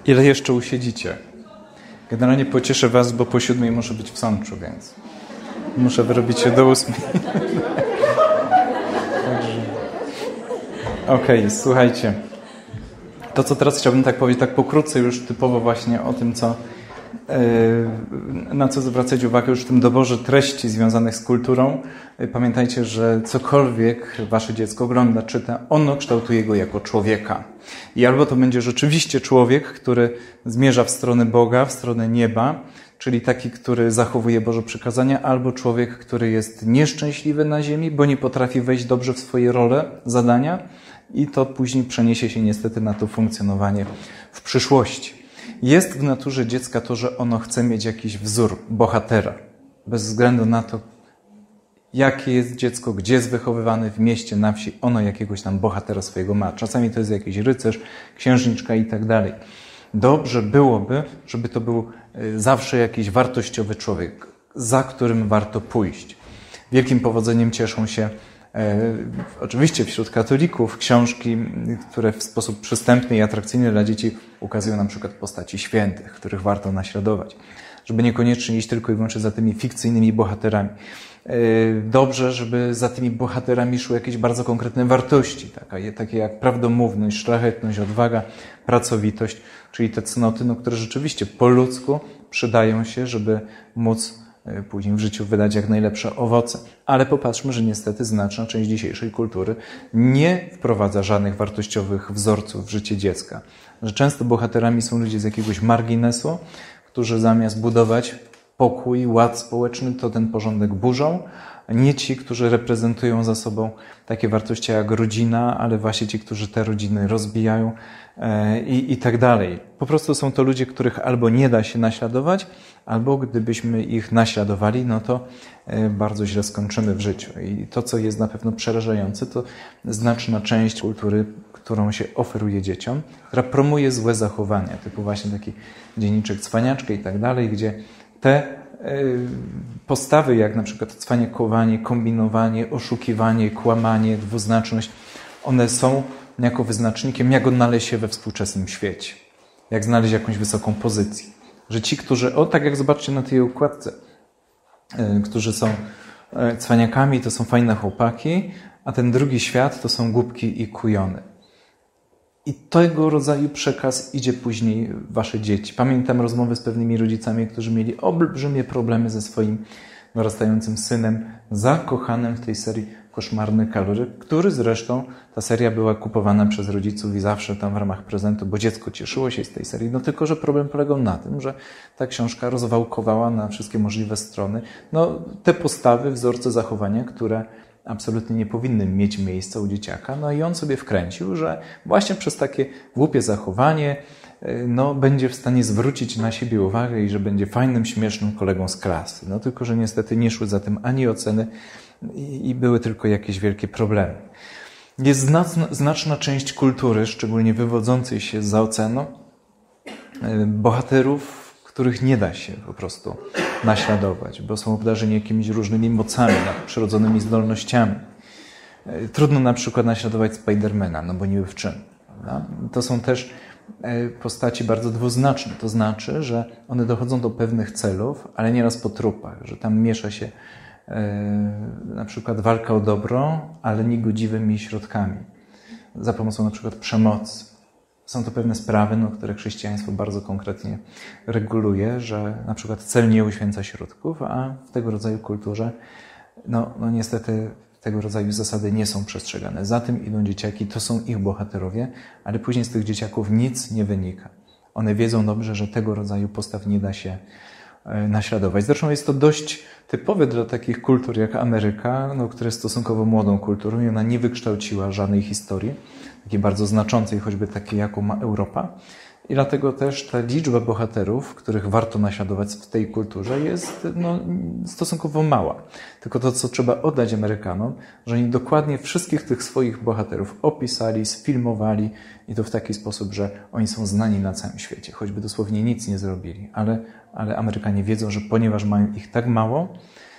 Ile jeszcze usiedzicie? Generalnie pocieszę was, bo po 7 muszę być w Sączu, więc muszę wyrobić się do 8. Okej, słuchajcie. To, co teraz chciałbym tak powiedzieć, tak pokrótce już typowo właśnie o tym, na co zwracać uwagę już w tym doborze treści związanych z kulturą. Pamiętajcie, że cokolwiek wasze dziecko ogląda, czyta, ono kształtuje go jako człowieka. I albo to będzie rzeczywiście człowiek, który zmierza w stronę Boga, w stronę nieba, czyli taki, który zachowuje Boże przykazania, albo człowiek, który jest nieszczęśliwy na ziemi, bo nie potrafi wejść dobrze w swoje role, zadania i to później przeniesie się niestety na to funkcjonowanie w przyszłości. Jest w naturze dziecka to, że ono chce mieć jakiś wzór, bohatera. Bez względu na to, jakie jest dziecko, gdzie jest wychowywane, w mieście, na wsi, ono jakiegoś tam bohatera swojego ma. Czasami to jest jakiś rycerz, księżniczka i tak dalej. Dobrze byłoby, żeby to był zawsze jakiś wartościowy człowiek, za którym warto pójść. Wielkim powodzeniem cieszą się oczywiście wśród katolików książki, które w sposób przystępny i atrakcyjny dla dzieci ukazują na przykład postaci świętych, których warto naśladować. Żeby niekoniecznie iść tylko i wyłącznie za tymi fikcyjnymi bohaterami. Dobrze, żeby za tymi bohaterami szły jakieś bardzo konkretne wartości, takie jak prawdomówność, szlachetność, odwaga, pracowitość, czyli te cnoty, które rzeczywiście po ludzku przydają się, żeby móc później w życiu wydać jak najlepsze owoce. Ale popatrzmy, że niestety znaczna część dzisiejszej kultury nie wprowadza żadnych wartościowych wzorców w życie dziecka. Że często bohaterami są ludzie z jakiegoś marginesu, którzy zamiast budować pokój, ład społeczny, to ten porządek burzą. Nie ci, którzy reprezentują za sobą takie wartości jak rodzina, ale właśnie ci, którzy te rodziny rozbijają i tak dalej. Po prostu są to ludzie, których albo nie da się naśladować, albo gdybyśmy ich naśladowali, no to bardzo źle skończymy w życiu. I to, co jest na pewno przerażające, to znaczna część kultury, którą się oferuje dzieciom, która promuje złe zachowania, typu właśnie taki dzienniczek Cwaniaczka i tak dalej, gdzie te postawy, jak na przykład cwaniakowanie, kombinowanie, oszukiwanie, kłamanie, dwuznaczność, one są jako wyznacznikiem, jak odnaleźć się we współczesnym świecie. Jak znaleźć jakąś wysoką pozycję. Że ci, którzy, tak jak zobaczcie na tej układce, którzy są cwaniakami, to są fajne chłopaki, a ten drugi świat to są głupki i kujony. I tego rodzaju przekaz idzie później w wasze dzieci. Pamiętam rozmowy z pewnymi rodzicami, którzy mieli olbrzymie problemy ze swoim dorastającym synem, zakochanym w tej serii Koszmarny kaloryk, który zresztą, ta seria była kupowana przez rodziców i zawsze tam w ramach prezentu, bo dziecko cieszyło się z tej serii. No tylko, że problem polegał na tym, że ta książka rozwałkowała na wszystkie możliwe strony te postawy, wzorce zachowania, które absolutnie nie powinny mieć miejsca u dzieciaka. No i on sobie wkręcił, że właśnie przez takie głupie zachowanie będzie w stanie zwrócić na siebie uwagę i że będzie fajnym, śmiesznym kolegą z klasy. No tylko, że niestety nie szły za tym ani oceny i były tylko jakieś wielkie problemy. Jest znaczna część kultury, szczególnie wywodzącej się za oceanu, bohaterów, których nie da się po prostu naśladować, bo są obdarzeni jakimiś różnymi mocami, nadprzyrodzonymi zdolnościami. Trudno na przykład naśladować Spidermana, bo niby w czym. Prawda? To są też postaci bardzo dwuznaczne. To znaczy, że one dochodzą do pewnych celów, ale nieraz po trupach, że tam miesza się na przykład walka o dobro, ale niegodziwymi środkami. Za pomocą na przykład przemocy. Są to pewne sprawy, które chrześcijaństwo bardzo konkretnie reguluje, że na przykład cel nie uświęca środków, a w tego rodzaju kulturze niestety tego rodzaju zasady nie są przestrzegane. Za tym idą dzieciaki, to są ich bohaterowie, ale później z tych dzieciaków nic nie wynika. One wiedzą dobrze, że tego rodzaju postaw nie da się naśladować. Zresztą jest to dość typowe dla takich kultur jak Ameryka, która jest stosunkowo młodą kulturą i ona nie wykształciła żadnej historii, takiej bardzo znaczącej, choćby takiej, jaką ma Europa. I dlatego też ta liczba bohaterów, których warto naśladować w tej kulturze, jest stosunkowo mała. Tylko to, co trzeba oddać Amerykanom, że oni dokładnie wszystkich tych swoich bohaterów opisali, sfilmowali i to w taki sposób, że oni są znani na całym świecie, choćby dosłownie nic nie zrobili. Ale Amerykanie wiedzą, że ponieważ mają ich tak mało,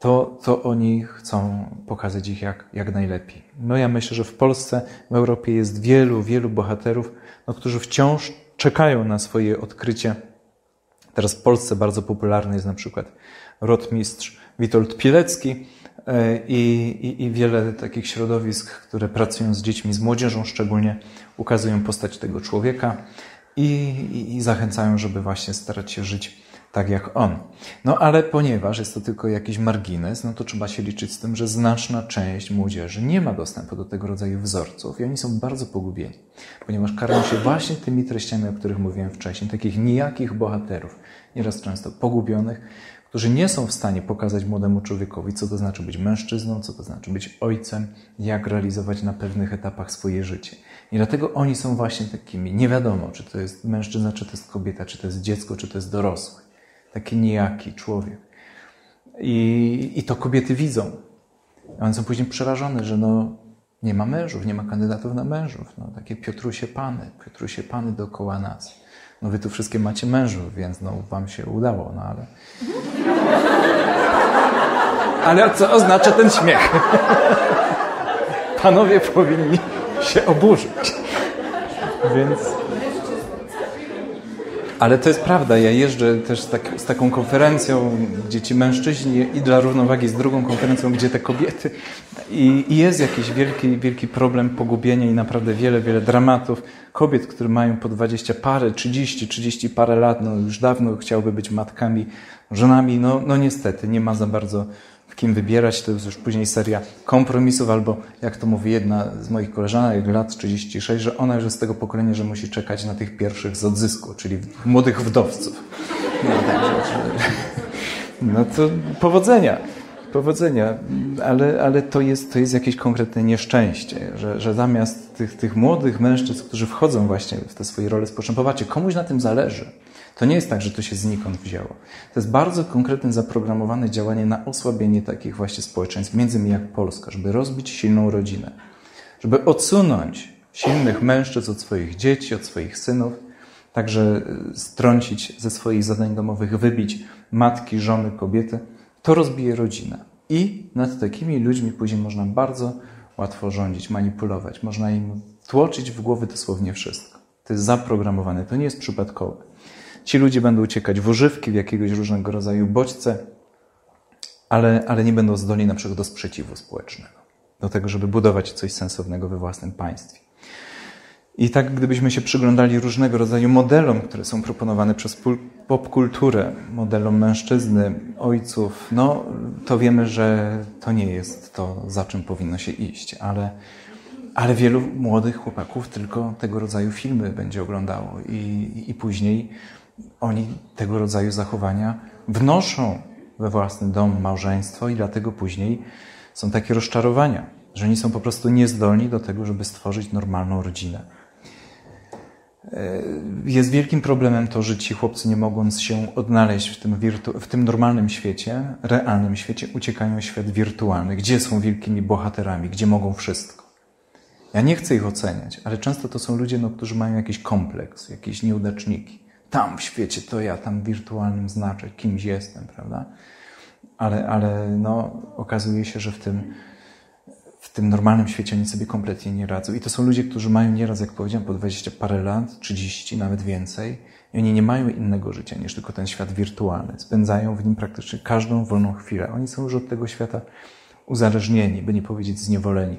to oni chcą pokazać ich jak najlepiej. No ja myślę, że w Polsce, w Europie jest wielu bohaterów, którzy wciąż czekają na swoje odkrycie. Teraz w Polsce bardzo popularny jest na przykład rotmistrz Witold Pilecki i wiele takich środowisk, które pracują z dziećmi, z młodzieżą szczególnie, ukazują postać tego człowieka i zachęcają, żeby właśnie starać się żyć tak jak on. No ale ponieważ jest to tylko jakiś margines, to trzeba się liczyć z tym, że znaczna część młodzieży nie ma dostępu do tego rodzaju wzorców i oni są bardzo pogubieni, ponieważ karmią się właśnie tymi treściami, o których mówiłem wcześniej, takich nijakich bohaterów, nieraz często pogubionych, którzy nie są w stanie pokazać młodemu człowiekowi, co to znaczy być mężczyzną, co to znaczy być ojcem, jak realizować na pewnych etapach swoje życie. I dlatego oni są właśnie takimi, nie wiadomo, czy to jest mężczyzna, czy to jest kobieta, czy to jest dziecko, czy to jest dorosły. Taki nijaki człowiek. I to kobiety widzą. One są później przerażone, że nie ma mężów, nie ma kandydatów na mężów. Takie Piotrusie Pany dookoła nas. Wy tu wszystkie macie mężów, więc wam się udało, ale... Ale co oznacza ten śmiech? Panowie powinni się oburzyć. Więc... Ale to jest prawda, ja jeżdżę też z taką konferencją, gdzie ci mężczyźni i dla równowagi z drugą konferencją, gdzie te kobiety i jest jakiś wielki problem pogubienia i naprawdę wiele dramatów kobiet, które mają po 20 parę, 30 parę lat, już dawno chciałyby być matkami, żonami, niestety nie ma za bardzo w kim wybierać, to jest już później seria kompromisów, albo jak to mówi jedna z moich koleżanek, lat 36, że ona już jest z tego pokolenia, że musi czekać na tych pierwszych z odzysku, czyli młodych wdowców. To powodzenia, ale to jest jakieś konkretne nieszczęście, że zamiast tych młodych mężczyzn, którzy wchodzą właśnie w te swoje role społeczne, popatrzcie, komuś na tym zależy. To nie jest tak, że to się znikąd wzięło. To jest bardzo konkretne, zaprogramowane działanie na osłabienie takich właśnie społeczeństw, między innymi jak Polska, żeby rozbić silną rodzinę, żeby odsunąć silnych mężczyzn od swoich dzieci, od swoich synów, także strącić ze swoich zadań domowych, wybić matki, żony, kobiety. To rozbije rodzinę. I nad takimi ludźmi później można bardzo łatwo rządzić, manipulować. Można im tłoczyć w głowy dosłownie wszystko. To jest zaprogramowane, to nie jest przypadkowe. Ci ludzie będą uciekać w używki, w jakiegoś różnego rodzaju bodźce, ale nie będą zdolni na przykład do sprzeciwu społecznego, do tego, żeby budować coś sensownego we własnym państwie. I tak gdybyśmy się przyglądali różnego rodzaju modelom, które są proponowane przez popkulturę, modelom mężczyzny, ojców, to wiemy, że to nie jest to, za czym powinno się iść, ale wielu młodych chłopaków tylko tego rodzaju filmy będzie oglądało i później oni tego rodzaju zachowania wnoszą we własny dom, małżeństwo i dlatego później są takie rozczarowania, że oni są po prostu niezdolni do tego, żeby stworzyć normalną rodzinę. Jest wielkim problemem to, że ci chłopcy, nie mogąc się odnaleźć w tym normalnym świecie, realnym świecie, uciekają w świat wirtualny, gdzie są wielkimi bohaterami, gdzie mogą wszystko. Ja nie chcę ich oceniać, ale często to są ludzie, którzy mają jakiś kompleks, jakieś nieudaczniki. Tam w świecie to ja, tam w wirtualnym znaczę, kimś jestem, prawda? Ale okazuje się, że w tym normalnym świecie oni sobie kompletnie nie radzą. I to są ludzie, którzy mają nieraz, jak powiedziałem, po 20 parę lat, 30, nawet więcej. I oni nie mają innego życia niż tylko ten świat wirtualny. Spędzają w nim praktycznie każdą wolną chwilę. Oni są już od tego świata uzależnieni, by nie powiedzieć zniewoleni.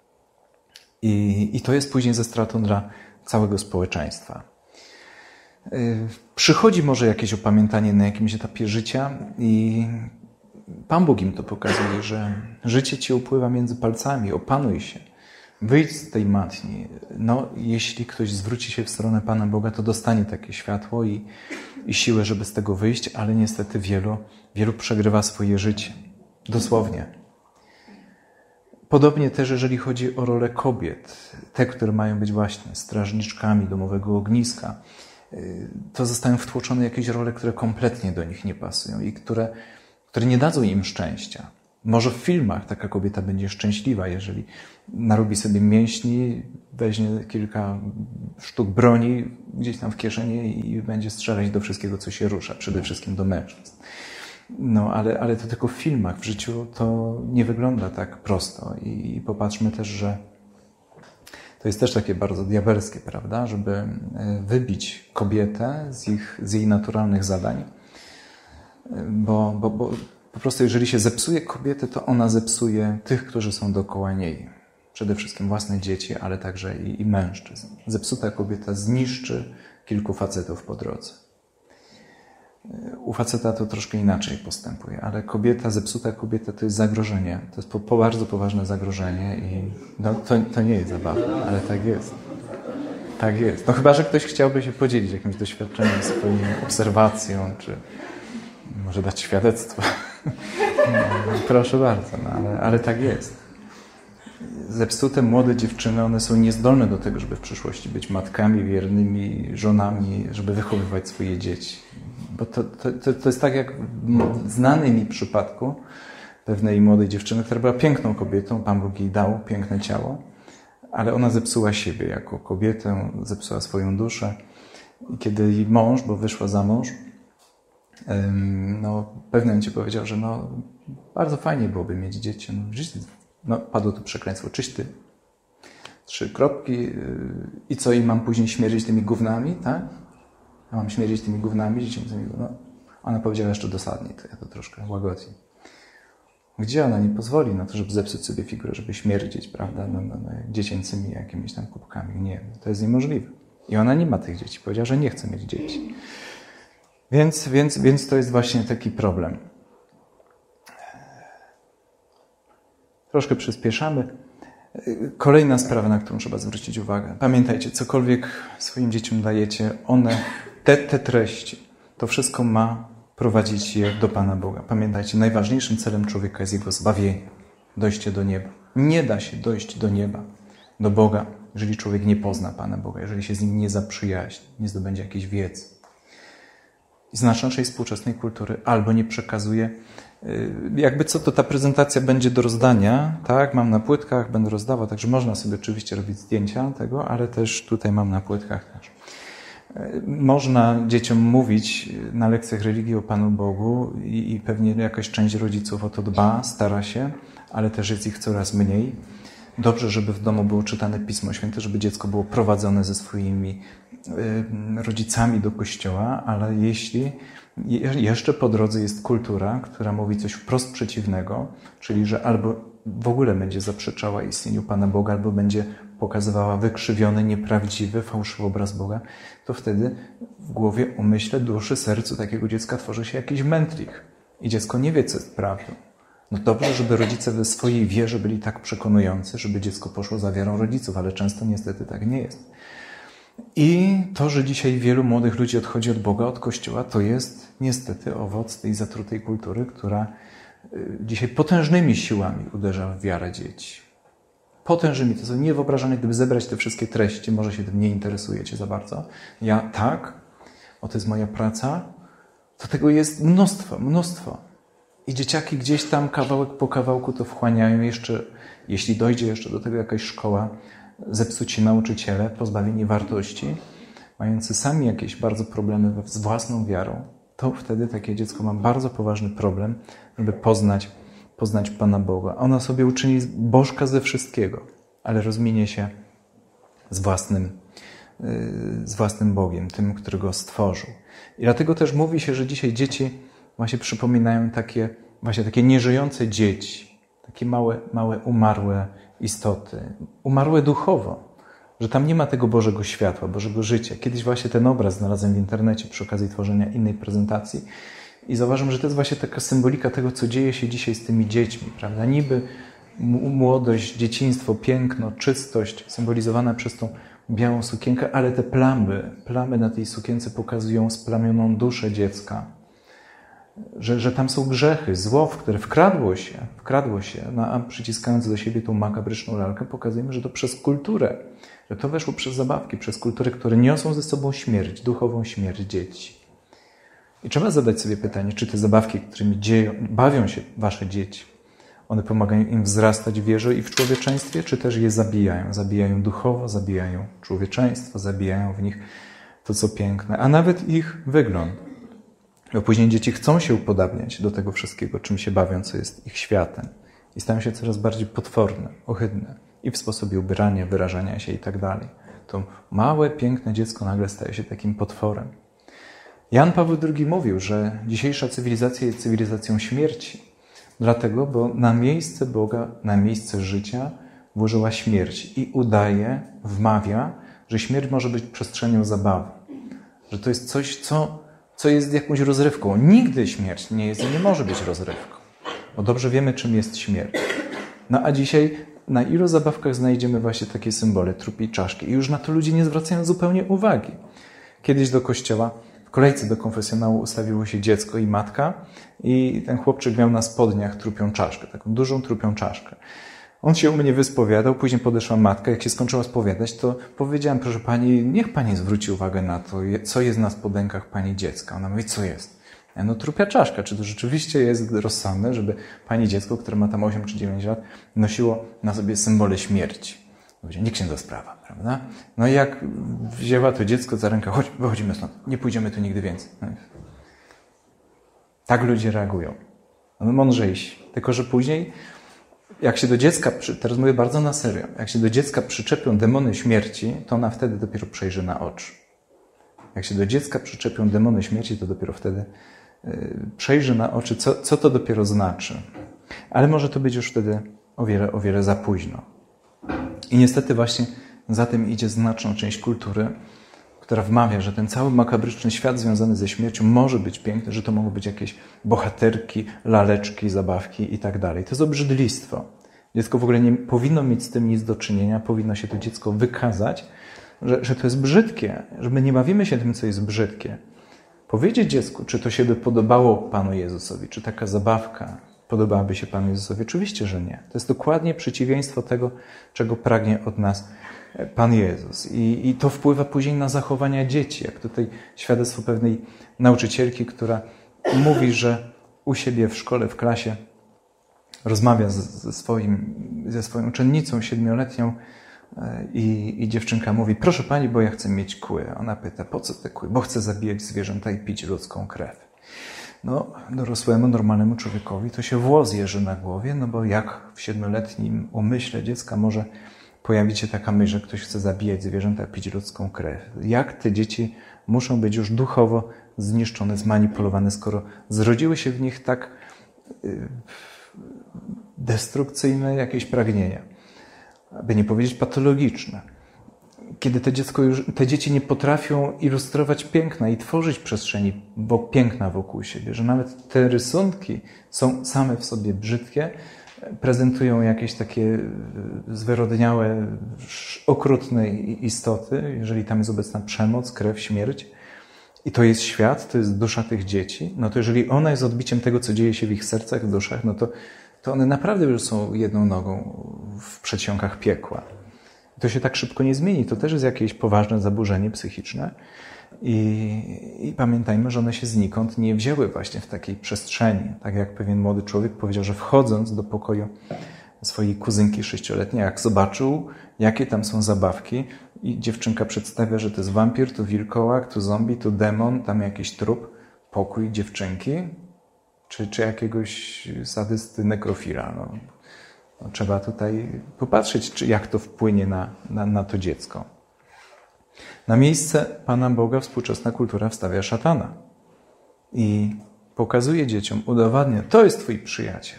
I to jest później ze stratą dla całego społeczeństwa. Przychodzi może jakieś opamiętanie na jakimś etapie życia i Pan Bóg im to pokazuje, że życie ci upływa między palcami, opanuj się, wyjdź z tej matni. Jeśli ktoś zwróci się w stronę Pana Boga, to dostanie takie światło i siłę, żeby z tego wyjść, ale niestety wielu przegrywa swoje życie. Dosłownie. Podobnie też, jeżeli chodzi o rolę kobiet, te, które mają być właśnie strażniczkami domowego ogniska, to zostają wtłoczone jakieś role, które kompletnie do nich nie pasują i które nie dadzą im szczęścia. Może w filmach taka kobieta będzie szczęśliwa, jeżeli narobi sobie mięśni, weźmie kilka sztuk broni gdzieś tam w kieszeni i będzie strzelać do wszystkiego, co się rusza, przede wszystkim do mężczyzn. No, ale to tylko w filmach. W życiu to nie wygląda tak prosto. I popatrzmy też, że to jest też takie bardzo diabelskie, prawda? Żeby wybić kobietę z jej naturalnych zadań. Bo po prostu jeżeli się zepsuje kobietę, to ona zepsuje tych, którzy są dookoła niej. Przede wszystkim własne dzieci, ale także i mężczyzn. Zepsuta kobieta zniszczy kilku facetów po drodze. U faceta to troszkę inaczej postępuje, ale zepsuta kobieta to jest zagrożenie. To jest bardzo poważne zagrożenie i no, to nie jest zabawne, ale tak jest. Tak jest. No chyba, że ktoś chciałby się podzielić jakimś doświadczeniem, swoją obserwacją, czy może dać świadectwo. No, proszę bardzo, no, ale tak jest. Zepsute młode dziewczyny, one są niezdolne do tego, żeby w przyszłości być matkami, wiernymi żonami, żeby wychowywać swoje dzieci. Bo to jest tak jak w znanym mi przypadku pewnej młodej dziewczyny, która była piękną kobietą, Pan Bóg jej dał piękne ciało, ale ona zepsuła siebie jako kobietę, zepsuła swoją duszę. I kiedy jej mąż, bo wyszła za mąż, no w pewnym momencie powiedział, że no bardzo fajnie byłoby mieć dzieci. No, padło tu przekleństwo. Czyś ty. 3 kropki. I co? I mam później śmierdzić tymi gównami, tak? Ja mam śmierdzić tymi gównami, dziecięcymi. No. Ona powiedziała jeszcze dosadniej, to ja to troszkę łagodzi. Gdzie ona nie pozwoli na to, żeby zepsuć sobie figurę, żeby śmierdzić, prawda? No, dziecięcymi jakimiś tam kubkami. Nie, to jest niemożliwe. I ona nie ma tych dzieci. Powiedziała, że nie chce mieć dzieci. Więc to jest właśnie taki problem. Troszkę przyspieszamy. Kolejna sprawa, na którą trzeba zwrócić uwagę. Pamiętajcie, cokolwiek swoim dzieciom dajecie, te treści, to wszystko ma prowadzić je do Pana Boga. Pamiętajcie, najważniejszym celem człowieka jest jego zbawienie, dojście do nieba. Nie da się dojść do nieba, do Boga, jeżeli człowiek nie pozna Pana Boga, jeżeli się z Nim nie zaprzyjaźni, nie zdobędzie jakiejś wiedzy. I znaczna część współczesnej kultury albo nie przekazuje, jakby co, to ta prezentacja będzie do rozdania, tak, mam na płytkach, będę rozdawał, także można sobie oczywiście robić zdjęcia tego, ale też tutaj mam na płytkach też. Można dzieciom mówić na lekcjach religii o Panu Bogu i pewnie jakaś część rodziców o to dba, stara się, ale też jest ich coraz mniej. Dobrze, żeby w domu było czytane Pismo Święte, żeby dziecko było prowadzone ze swoimi rodzicami do kościoła, ale jeśli jeszcze po drodze jest kultura, która mówi coś wprost przeciwnego, czyli że albo w ogóle będzie zaprzeczała istnieniu Pana Boga, albo będzie pokazywała wykrzywiony, nieprawdziwy, fałszywy obraz Boga, to wtedy w głowie, umyśle, duszy, sercu takiego dziecka tworzy się jakiś mętlik. I dziecko nie wie, co jest prawdą. No dobrze, żeby rodzice we swojej wierze byli tak przekonujący, żeby dziecko poszło za wiarą rodziców, ale często niestety tak nie jest. I to, że dzisiaj wielu młodych ludzi odchodzi od Boga, od Kościoła, to jest niestety owoc tej zatrutej kultury, która dzisiaj potężnymi siłami uderza w wiarę dzieci. Potężnymi, to są niewyobrażalne, gdyby zebrać te wszystkie treści, może się tym nie interesujecie za bardzo. Ja tak, to jest moja praca, to tego jest mnóstwo. I dzieciaki gdzieś tam kawałek po kawałku to wchłaniają jeszcze, jeśli dojdzie jeszcze do tego jakaś szkoła, zepsuci nauczyciele, pozbawieni wartości, mający sami jakieś bardzo problemy z własną wiarą, to wtedy takie dziecko ma bardzo poważny problem, żeby poznać Pana Boga. Ona sobie uczyni bożka ze wszystkiego, ale rozminie się z własnym Bogiem, tym, który go stworzył. I dlatego też mówi się, że dzisiaj dzieci właśnie przypominają takie nieżyjące dzieci, takie małe umarłe istoty, umarłe duchowo, że tam nie ma tego Bożego światła, Bożego życia. Kiedyś właśnie ten obraz znalazłem w internecie przy okazji tworzenia innej prezentacji i zauważyłem, że to jest właśnie taka symbolika tego, co dzieje się dzisiaj z tymi dziećmi, prawda? Niby młodość, dzieciństwo, piękno, czystość symbolizowana przez tą białą sukienkę, ale te plamy na tej sukience pokazują splamioną duszę dziecka. Że tam są grzechy, zło, w które wkradło się, no a przyciskając do siebie tą makabryczną lalkę, pokazujemy, że to przez kulturę, że to weszło przez zabawki, przez kulturę, które niosą ze sobą śmierć, duchową śmierć dzieci. I trzeba zadać sobie pytanie, czy te zabawki, którymi bawią się wasze dzieci, one pomagają im wzrastać w wierze i w człowieczeństwie, czy też je zabijają? Zabijają duchowo, zabijają człowieczeństwo, zabijają w nich to, co piękne, a nawet ich wygląd. Bo później dzieci chcą się upodabniać do tego wszystkiego, czym się bawią, co jest ich światem. I stają się coraz bardziej potworne, ohydne. I w sposobie ubierania, wyrażania się i tak dalej. To małe, piękne dziecko nagle staje się takim potworem. Jan Paweł II mówił, że dzisiejsza cywilizacja jest cywilizacją śmierci. Dlatego, bo na miejsce Boga, na miejsce życia włożyła śmierć i udaje, wmawia, że śmierć może być przestrzenią zabawy. Że to jest coś, co jest jakąś rozrywką. Nigdy śmierć nie jest i nie może być rozrywką. Bo dobrze wiemy, czym jest śmierć. No a dzisiaj na ilu zabawkach znajdziemy właśnie takie symbole, trupiej czaszki. I już na to ludzie nie zwracają zupełnie uwagi. Kiedyś do kościoła, w kolejce do konfesjonału ustawiło się dziecko i matka i ten chłopczyk miał na spodniach trupią czaszkę, taką dużą trupią czaszkę. On się u mnie wyspowiadał, później podeszła matka. Jak się skończyła spowiadać, to powiedziałem, proszę pani, niech pani zwróci uwagę na to, co jest na spodenkach pani dziecka. Ona mówi, co jest? No trupia czaszka. Czy to rzeczywiście jest rozsądne, żeby pani dziecko, które ma tam 8 czy 9 lat, nosiło na sobie symbole śmierci? Mówię, nie księdza sprawa, prawda? No i jak wzięła to dziecko za rękę, chodź, wychodzimy stąd, nie pójdziemy tu nigdy więcej. No tak ludzie reagują. No mądrzejsi. Tylko że później jak się do dziecka, teraz mówię bardzo na serio, jak się do dziecka przyczepią demony śmierci, to ona wtedy dopiero przejrzy na oczy. Jak się do dziecka przyczepią demony śmierci, to dopiero wtedy przejrzy na oczy, co to dopiero znaczy. Ale może to być już wtedy o wiele za późno. I niestety właśnie za tym idzie znaczna część kultury, która wmawia, że ten cały makabryczny świat związany ze śmiercią może być piękny, że to mogą być jakieś bohaterki, laleczki, zabawki i tak dalej. To jest obrzydlistwo. Dziecko w ogóle nie powinno mieć z tym nic do czynienia, powinno się to dziecko wykazać, że to jest brzydkie, że my nie bawimy się tym, co jest brzydkie. Powiedzieć dziecku, czy to się by podobało Panu Jezusowi, czy taka zabawka podobałaby się Panu Jezusowi? Oczywiście, że nie. To jest dokładnie przeciwieństwo tego, czego pragnie od nas Pan Jezus. I to wpływa później na zachowania dzieci. Jak tutaj świadectwo pewnej nauczycielki, która mówi, że u siebie w szkole, w klasie rozmawia ze swoją uczennicą 7-letnią i dziewczynka mówi, proszę pani, bo ja chcę mieć kły. Ona pyta, po co te kły? Bo chcę zabijać zwierzęta i pić ludzką krew. No, dorosłemu, normalnemu człowiekowi to się włos jeży na głowie, no bo jak w 7-letnim umyśle dziecka może pojawić się taka myśl, że ktoś chce zabijać zwierzęta, pić ludzką krew. Jak te dzieci muszą być już duchowo zniszczone, zmanipulowane, skoro zrodziły się w nich tak destrukcyjne jakieś pragnienia, aby nie powiedzieć patologiczne. Kiedy te dzieci nie potrafią ilustrować piękna i tworzyć przestrzeni piękna wokół siebie, że nawet te rysunki są same w sobie brzydkie, prezentują jakieś takie zwyrodniałe, okrutne istoty, jeżeli tam jest obecna przemoc, krew, śmierć. I to jest świat, to jest dusza tych dzieci. No to jeżeli ona jest odbiciem tego, co dzieje się w ich sercach, w duszach, no to one naprawdę już są jedną nogą w przedsionkach piekła. I to się tak szybko nie zmieni. To też jest jakieś poważne zaburzenie psychiczne. I pamiętajmy, że one się znikąd nie wzięły właśnie w takiej przestrzeni. Tak jak pewien młody człowiek powiedział, że wchodząc do pokoju swojej kuzynki 6-letniej, jak zobaczył, jakie tam są zabawki i dziewczynka przedstawia, że to jest wampir, tu wilkołak, tu zombie, tu demon, tam jakiś trup, pokój dziewczynki, czy jakiegoś sadysty, nekrofila. No, trzeba tutaj popatrzeć, jak to wpłynie na to dziecko. Na miejsce Pana Boga współczesna kultura wstawia szatana i pokazuje dzieciom, udowadnia, to jest Twój przyjaciel.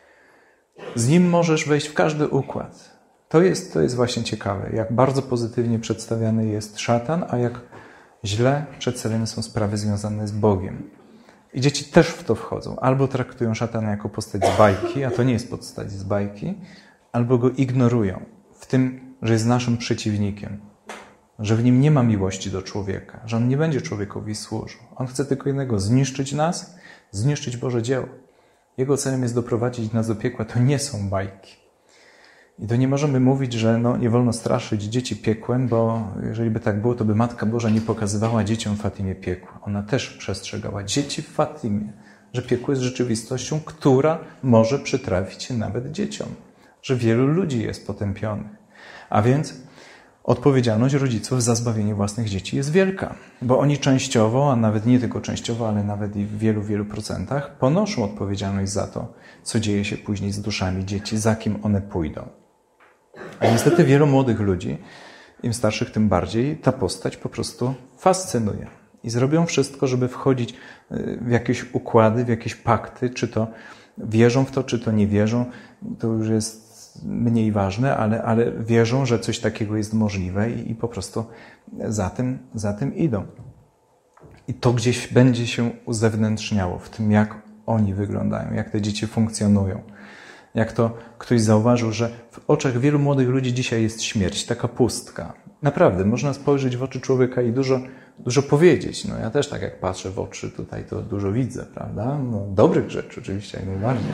Z nim możesz wejść w każdy układ. To jest właśnie ciekawe, jak bardzo pozytywnie przedstawiany jest szatan, a jak źle przedstawione są sprawy związane z Bogiem. I dzieci też w to wchodzą. Albo traktują szatana jako postać z bajki, a to nie jest postać z bajki, albo go ignorują w tym, że jest naszym przeciwnikiem, że w nim nie ma miłości do człowieka, że on nie będzie człowiekowi służył. On chce tylko jednego, zniszczyć nas, zniszczyć Boże dzieło. Jego celem jest doprowadzić nas do piekła. To nie są bajki. I to nie możemy mówić, że nie wolno straszyć dzieci piekłem, bo jeżeli by tak było, to by Matka Boża nie pokazywała dzieciom w Fatimie piekła. Ona też przestrzegała dzieci w Fatimie, że piekło jest rzeczywistością, która może przytrafić się nawet dzieciom, że wielu ludzi jest potępionych. A więc odpowiedzialność rodziców za zbawienie własnych dzieci jest wielka, bo oni częściowo, a nawet nie tylko częściowo, ale nawet i w wielu, wielu procentach ponoszą odpowiedzialność za to, co dzieje się później z duszami dzieci, za kim one pójdą. A niestety wielu młodych ludzi, im starszych tym bardziej, ta postać po prostu fascynuje. I zrobią wszystko, żeby wchodzić w jakieś układy, w jakieś pakty, czy to wierzą w to, czy to nie wierzą, to już jest mniej ważne, ale wierzą, że coś takiego jest możliwe i po prostu za tym idą. I to gdzieś będzie się uzewnętrzniało w tym, jak oni wyglądają, jak te dzieci funkcjonują. Jak to ktoś zauważył, że w oczach wielu młodych ludzi dzisiaj jest śmierć, taka pustka. Naprawdę, można spojrzeć w oczy człowieka i dużo powiedzieć. No ja też tak jak patrzę w oczy tutaj, to dużo widzę, prawda? No, dobrych rzeczy oczywiście, jak najbardziej.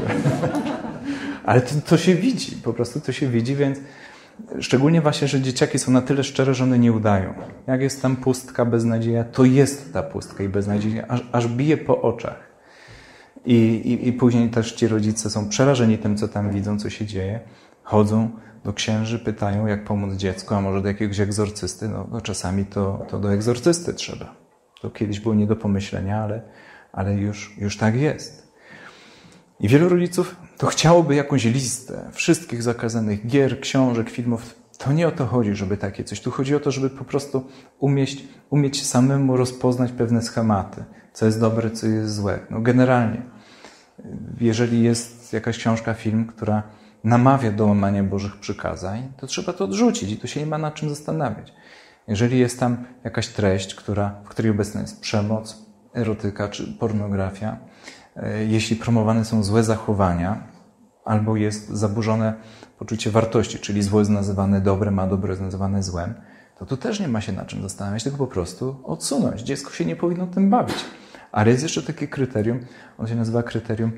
Ale to się widzi, po prostu to się widzi, więc szczególnie właśnie, że dzieciaki są na tyle szczere, że one nie udają. Jak jest tam pustka, beznadzieja, to jest ta pustka i beznadzieja, aż bije po oczach. I później też ci rodzice są przerażeni tym, co tam widzą, co się dzieje. Chodzą do księży, pytają, jak pomóc dziecku, a może do jakiegoś egzorcysty. No czasami to do egzorcysty trzeba. To kiedyś było nie do pomyślenia, ale już tak jest. I wielu rodziców to chciałoby jakąś listę wszystkich zakazanych gier, książek, filmów. To nie o to chodzi, żeby takie coś. Tu chodzi o to, żeby po prostu umieć samemu rozpoznać pewne schematy. Co jest dobre, co jest złe. No generalnie, jeżeli jest jakaś książka, film, która namawia do łamania Bożych przykazań, to trzeba to odrzucić i tu się nie ma nad czym zastanawiać. Jeżeli jest tam jakaś treść, w której obecna jest przemoc, erotyka czy pornografia, jeśli promowane są złe zachowania, albo jest zaburzone poczucie wartości, czyli zło jest nazywane dobrem, a dobre jest nazywane złem, to tu też nie ma się nad czym zastanawiać, tylko po prostu odsunąć. Dziecko się nie powinno tym bawić. Ale jest jeszcze takie kryterium, on się nazywa kryterium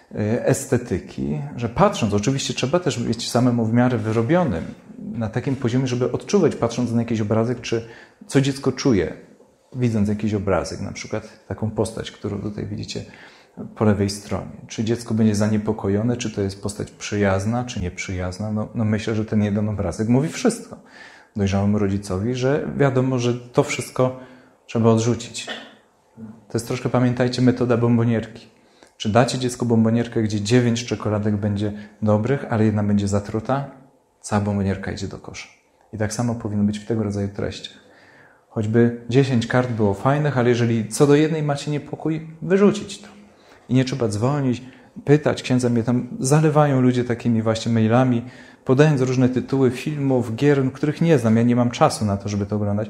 estetyki, że patrząc, oczywiście trzeba też być samemu w miarę wyrobionym, na takim poziomie, żeby odczuwać, patrząc na jakiś obrazek, czy co dziecko czuje, widząc jakiś obrazek, na przykład taką postać, którą tutaj widzicie po lewej stronie. Czy dziecko będzie zaniepokojone, czy to jest postać przyjazna, czy nieprzyjazna. No myślę, że ten jeden obrazek mówi wszystko dojrzałemu rodzicowi, że wiadomo, że to wszystko trzeba odrzucić. To jest troszkę, pamiętajcie, metoda bombonierki. Czy dacie dziecku bombonierkę, gdzie 9 czekoladek będzie dobrych, ale jedna będzie zatruta? Cała bombonierka idzie do kosza. I tak samo powinno być w tego rodzaju treściach. Choćby 10 kart było fajnych, ale jeżeli co do jednej macie niepokój, wyrzucić to. I nie trzeba dzwonić, pytać. Księdza mnie tam zalewają ludzie takimi właśnie mailami, podając różne tytuły filmów, gier, których nie znam. Ja nie mam czasu na to, żeby to oglądać.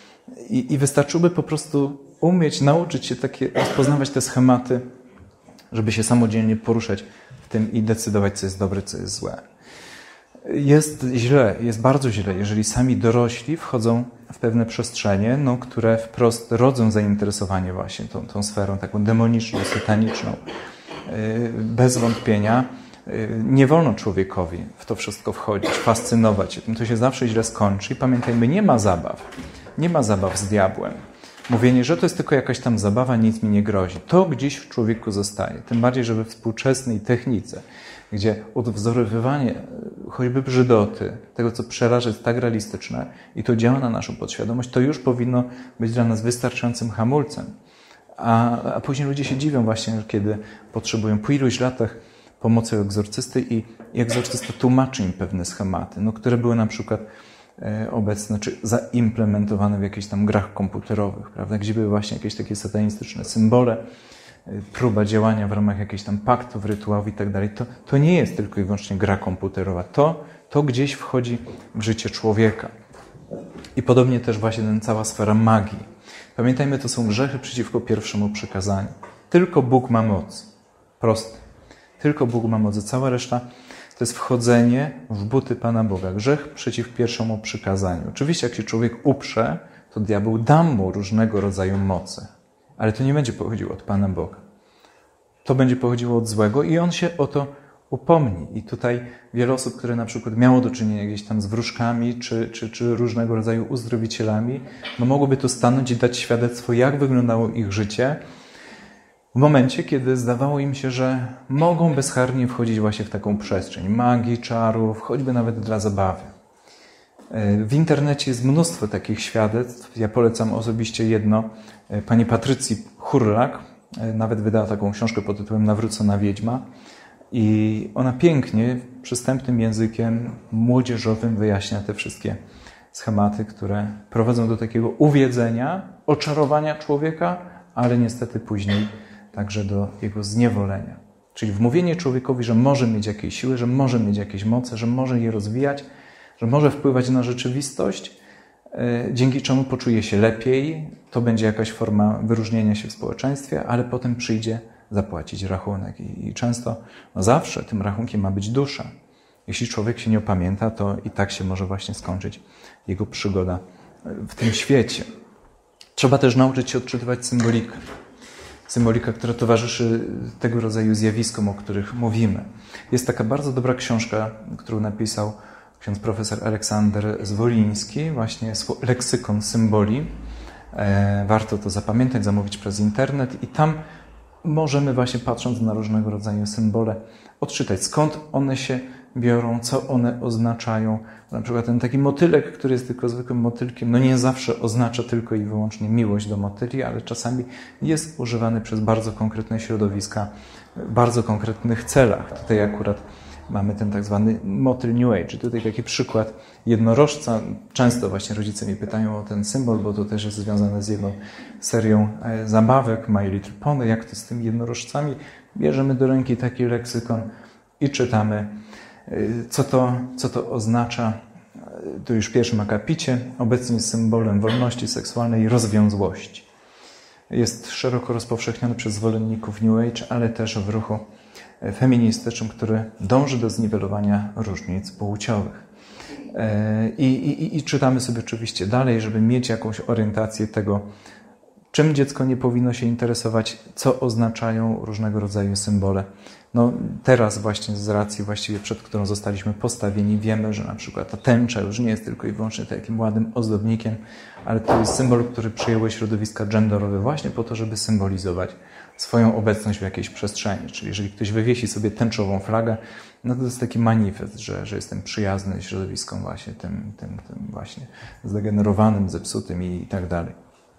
I wystarczyłoby po prostu umieć, nauczyć się rozpoznawać te schematy, żeby się samodzielnie poruszać w tym i decydować, co jest dobre, co jest złe. Jest źle, jest bardzo źle, jeżeli sami dorośli wchodzą w pewne przestrzenie, które wprost rodzą zainteresowanie właśnie tą sferą taką demoniczną, sataniczną. Bez wątpienia nie wolno człowiekowi w to wszystko wchodzić, fascynować się tym. To się zawsze źle skończy i pamiętajmy, nie ma zabaw. Nie ma zabaw z diabłem. Mówienie, że to jest tylko jakaś tam zabawa, nic mi nie grozi. To gdzieś w człowieku zostaje. Tym bardziej, że we współczesnej technice, gdzie odwzorowywanie choćby brzydoty, tego co przeraża, jest tak realistyczne i to działa na naszą podświadomość, to już powinno być dla nas wystarczającym hamulcem. A później ludzie się dziwią właśnie, kiedy potrzebują po iluś latach pomocy egzorcysty i egzorcysta tłumaczy im pewne schematy, które były na przykład obecne, czy zaimplementowane w jakichś tam grach komputerowych, prawda, gdzie były właśnie jakieś takie satanistyczne symbole, próba działania w ramach jakichś tam paktów, rytuałów i tak dalej. To nie jest tylko i wyłącznie gra komputerowa. To gdzieś wchodzi w życie człowieka. I podobnie też właśnie cała sfera magii. Pamiętajmy, to są grzechy przeciwko pierwszemu przykazaniu. Tylko Bóg ma moc. Proste. Tylko Bóg ma moc. Cała reszta to jest wchodzenie w buty Pana Boga. Grzech przeciw pierwszemu przykazaniu. Oczywiście, jak się człowiek uprze, to diabeł da mu różnego rodzaju moce. Ale to nie będzie pochodziło od Pana Boga. To będzie pochodziło od złego i on się o to upomni. I tutaj wiele osób, które na przykład miało do czynienia gdzieś tam z wróżkami czy różnego rodzaju uzdrowicielami, mogłoby tu stanąć i dać świadectwo, jak wyglądało ich życie w momencie, kiedy zdawało im się, że mogą bezkarnie wchodzić właśnie w taką przestrzeń magii, czarów, choćby nawet dla zabawy. W internecie jest mnóstwo takich świadectw. Ja polecam osobiście jedno pani Patrycji Hurlak. Nawet wydała taką książkę pod tytułem Nawrócona Wiedźma. I ona pięknie, przystępnym językiem młodzieżowym wyjaśnia te wszystkie schematy, które prowadzą do takiego uwiedzenia, oczarowania człowieka, ale niestety później także do jego zniewolenia. Czyli wmówienie człowiekowi, że może mieć jakieś siły, że może mieć jakieś moce, że może je rozwijać, że może wpływać na rzeczywistość, dzięki czemu poczuje się lepiej, to będzie jakaś forma wyróżnienia się w społeczeństwie, ale potem przyjdzie zapłacić rachunek. I często, zawsze tym rachunkiem ma być dusza. Jeśli człowiek się nie opamięta, to i tak się może właśnie skończyć jego przygoda w tym świecie. Trzeba też nauczyć się odczytywać symbolikę. Symbolikę, która towarzyszy tego rodzaju zjawiskom, o których mówimy. Jest taka bardzo dobra książka, którą napisał ksiądz profesor Aleksander Zwoliński, właśnie Leksykon symboli. Warto to zapamiętać, zamówić przez internet i tam możemy właśnie patrząc na różnego rodzaju symbole odczytać, skąd one się biorą, co one oznaczają. Na przykład ten taki motylek, który jest tylko zwykłym motylkiem, no nie zawsze oznacza tylko i wyłącznie miłość do motyli, ale czasami jest używany przez bardzo konkretne środowiska, w bardzo konkretnych celach. Tutaj akurat mamy ten tak zwany motyl New Age. Tutaj taki przykład jednorożca. Często właśnie rodzice mnie pytają o ten symbol, bo to też jest związane z jedną serią zabawek My Little Pony. Jak to z tymi jednorożcami? Bierzemy do ręki taki leksykon i czytamy, co to oznacza. Tu już w pierwszym akapicie. Obecnie jest symbolem wolności seksualnej i rozwiązłości. Jest szeroko rozpowszechniony przez zwolenników New Age, ale też w ruchu feministycznym, który dąży do zniwelowania różnic płciowych. I czytamy sobie oczywiście dalej, żeby mieć jakąś orientację tego, czym dziecko nie powinno się interesować, co oznaczają różnego rodzaju symbole. No teraz właśnie z racji właściwie, przed którą zostaliśmy postawieni, wiemy, że na przykład ta tęcza już nie jest tylko i wyłącznie takim ładnym ozdobnikiem, ale to jest symbol, który przyjęły środowiska genderowe właśnie po to, żeby symbolizować swoją obecność w jakiejś przestrzeni. Czyli jeżeli ktoś wywiesi sobie tęczową flagę, no to jest taki manifest, że jestem przyjazny środowiskom właśnie tym właśnie zdegenerowanym, zepsutym i tak dalej.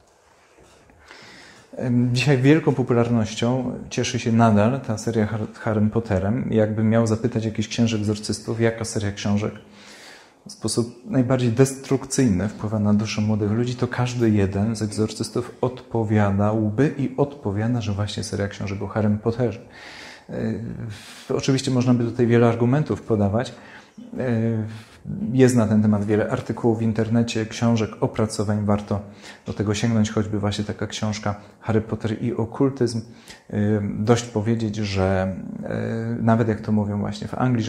Dzisiaj wielką popularnością cieszy się nadal ta seria Harrym Potterem. Jakbym miał zapytać jakichś księży egzorcystów, jaka seria książek w sposób najbardziej destrukcyjny wpływa na duszę młodych ludzi, to każdy jeden z egzorcystów odpowiadałby i odpowiada, że właśnie seria książek o Harrym Potterze. Oczywiście można by tutaj wiele argumentów podawać. Jest na ten temat wiele artykułów w internecie, książek, opracowań. Warto do tego sięgnąć, choćby właśnie taka książka Harry Potter i okultyzm. Dość powiedzieć, że nawet jak to mówią właśnie w Anglii,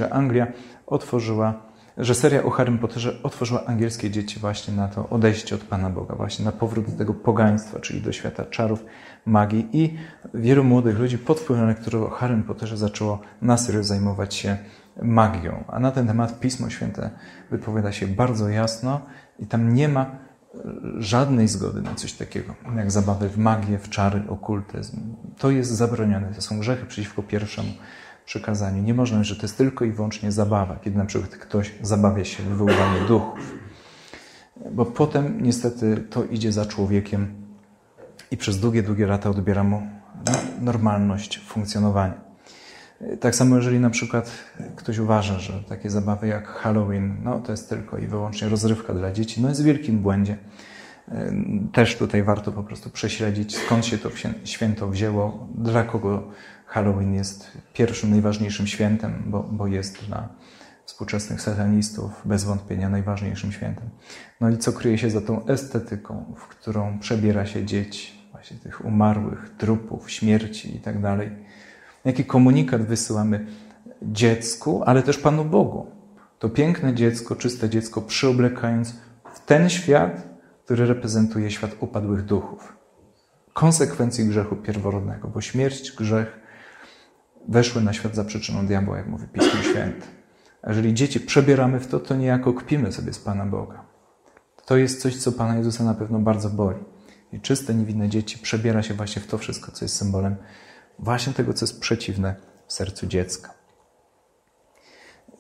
że seria o Harrym Potterze otworzyła angielskie dzieci właśnie na to odejście od Pana Boga, właśnie na powrót do tego pogaństwa, czyli do świata czarów, magii i wielu młodych ludzi pod wpływem lektury o Harrym Potterze zaczęło na serio zajmować się magią. A na ten temat Pismo Święte wypowiada się bardzo jasno i tam nie ma żadnej zgody na coś takiego, jak zabawy w magię, w czary, okultyzm. To jest zabronione. To są grzechy przeciwko pierwszemu przykazaniu. Nie można mówić, że to jest tylko i wyłącznie zabawa, kiedy na przykład ktoś zabawia się w wywoływanie duchów. Bo potem niestety to idzie za człowiekiem i przez długie, długie lata odbiera mu normalność funkcjonowania. Tak samo jeżeli na przykład ktoś uważa, że takie zabawy jak Halloween, to jest tylko i wyłącznie rozrywka dla dzieci, jest w wielkim błędzie. Też tutaj warto po prostu prześledzić, skąd się to święto wzięło, dla kogo Halloween jest pierwszym, najważniejszym świętem, bo jest dla współczesnych satanistów bez wątpienia najważniejszym świętem. No i co kryje się za tą estetyką, w którą przebiera się dzieci, właśnie tych umarłych, trupów, śmierci i tak dalej. Jaki komunikat wysyłamy dziecku, ale też Panu Bogu. To piękne dziecko, czyste dziecko, przyoblekając w ten świat, który reprezentuje świat upadłych duchów. Konsekwencji grzechu pierworodnego, bo śmierć, grzech weszły na świat za przyczyną diabła, jak mówi Pismo Święte. A jeżeli dzieci przebieramy w to, to niejako kpimy sobie z Pana Boga. To jest coś, co Pana Jezusa na pewno bardzo boli. I czyste, niewinne dzieci przebiera się właśnie w to wszystko, co jest symbolem właśnie tego, co jest przeciwne w sercu dziecka.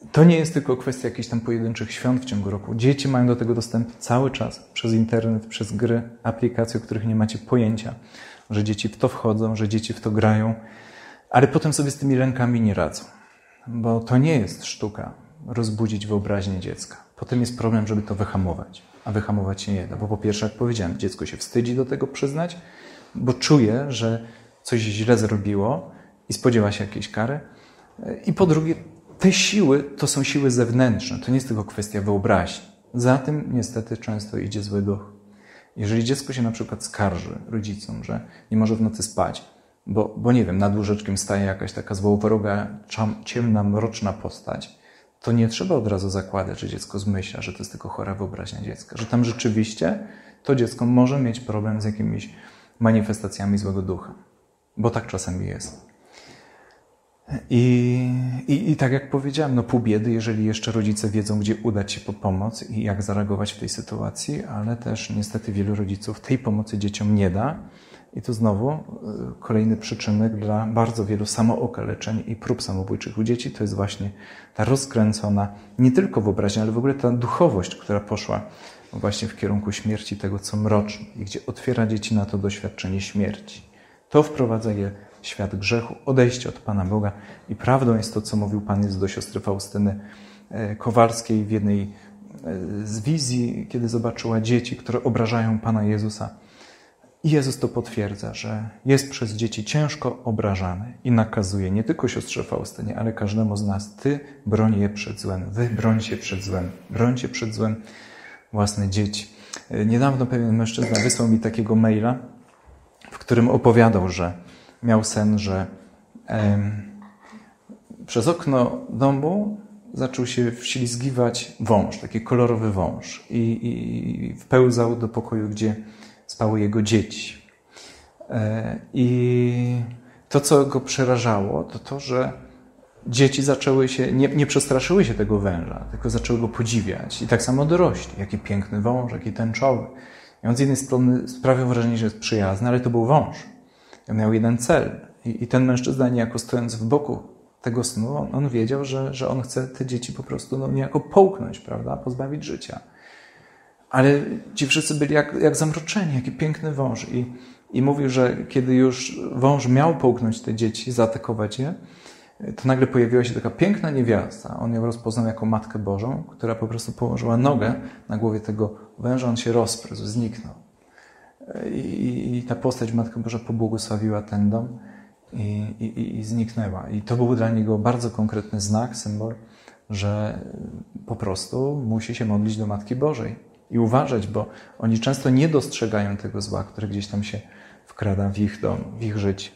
to nie jest tylko kwestia jakichś tam pojedynczych świąt w ciągu roku. Dzieci mają do tego dostęp cały czas, przez internet, przez gry, aplikacje, o których nie macie pojęcia, że dzieci w to wchodzą, że dzieci w to grają, ale potem sobie z tymi lękami nie radzą, bo to nie jest sztuka rozbudzić wyobraźnię dziecka. Potem jest problem, żeby to wyhamować, a wyhamować się nie da, bo po pierwsze, jak powiedziałem, dziecko się wstydzi do tego przyznać, bo czuje, że coś źle zrobiło i spodziewa się jakiejś kary. I po drugie, te siły to są siły zewnętrzne, to nie jest tylko kwestia wyobraźni. Za tym niestety często idzie zły duch. Jeżeli dziecko się na przykład skarży rodzicom, że nie może w nocy spać, bo nie wiem, nad łóżeczkiem staje jakaś taka złowroga, ciemna, mroczna postać, to nie trzeba od razu zakładać, że dziecko zmyśla, że to jest tylko chora wyobraźnia dziecka, że tam rzeczywiście to dziecko może mieć problem z jakimiś manifestacjami złego ducha, bo tak czasami jest. I tak jak powiedziałem, pół biedy, jeżeli jeszcze rodzice wiedzą, gdzie udać się po pomoc i jak zareagować w tej sytuacji, ale też niestety wielu rodziców tej pomocy dzieciom nie da. I to znowu kolejny przyczynek dla bardzo wielu samookaleczeń i prób samobójczych u dzieci. To jest właśnie ta rozkręcona, nie tylko wyobraźnia, ale w ogóle ta duchowość, która poszła właśnie w kierunku śmierci, tego co mroczne i gdzie otwiera dzieci na to doświadczenie śmierci. To wprowadza je w świat grzechu, odejście od Pana Boga. I prawdą jest to, co mówił Pan Jezus do siostry Faustyny Kowalskiej w jednej z wizji, kiedy zobaczyła dzieci, które obrażają Pana Jezusa. I Jezus to potwierdza, że jest przez dzieci ciężko obrażany i nakazuje nie tylko siostrze Faustynie, ale każdemu z nas: ty broń je przed złem, wy brońcie przed złem, brońcie przed złem własne dzieci. Niedawno pewien mężczyzna wysłał mi takiego maila, w którym opowiadał, że miał sen, że przez okno domu zaczął się wślizgiwać wąż, taki kolorowy wąż i wpełzał do pokoju, gdzie spały jego dzieci. I to, co go przerażało, to to, że dzieci zaczęły się, nie przestraszyły się tego węża, tylko zaczęły go podziwiać. I tak samo dorośli. Jaki piękny wąż, jaki tęczowy. I on z jednej strony sprawiał wrażenie, że jest przyjazny, ale to był wąż. On miał jeden cel. I ten mężczyzna, niejako stojąc w boku tego snu, on wiedział, że on chce te dzieci po prostu niejako połknąć, prawda? Pozbawić życia. Ale ci wszyscy byli jak zamroczeni, jaki piękny wąż. I mówił, że kiedy już wąż miał połknąć te dzieci, zaatakować je, to nagle pojawiła się taka piękna niewiasta. On ją rozpoznał jako Matkę Bożą, która po prostu położyła nogę na głowie tego węża, on się rozprysł, zniknął. I ta postać Matka Boża pobłogosławiła ten dom i zniknęła. I to był dla niego bardzo konkretny znak, symbol, że po prostu musi się modlić do Matki Bożej i uważać, bo oni często nie dostrzegają tego zła, które gdzieś tam się wkrada w ich dom, w ich życie.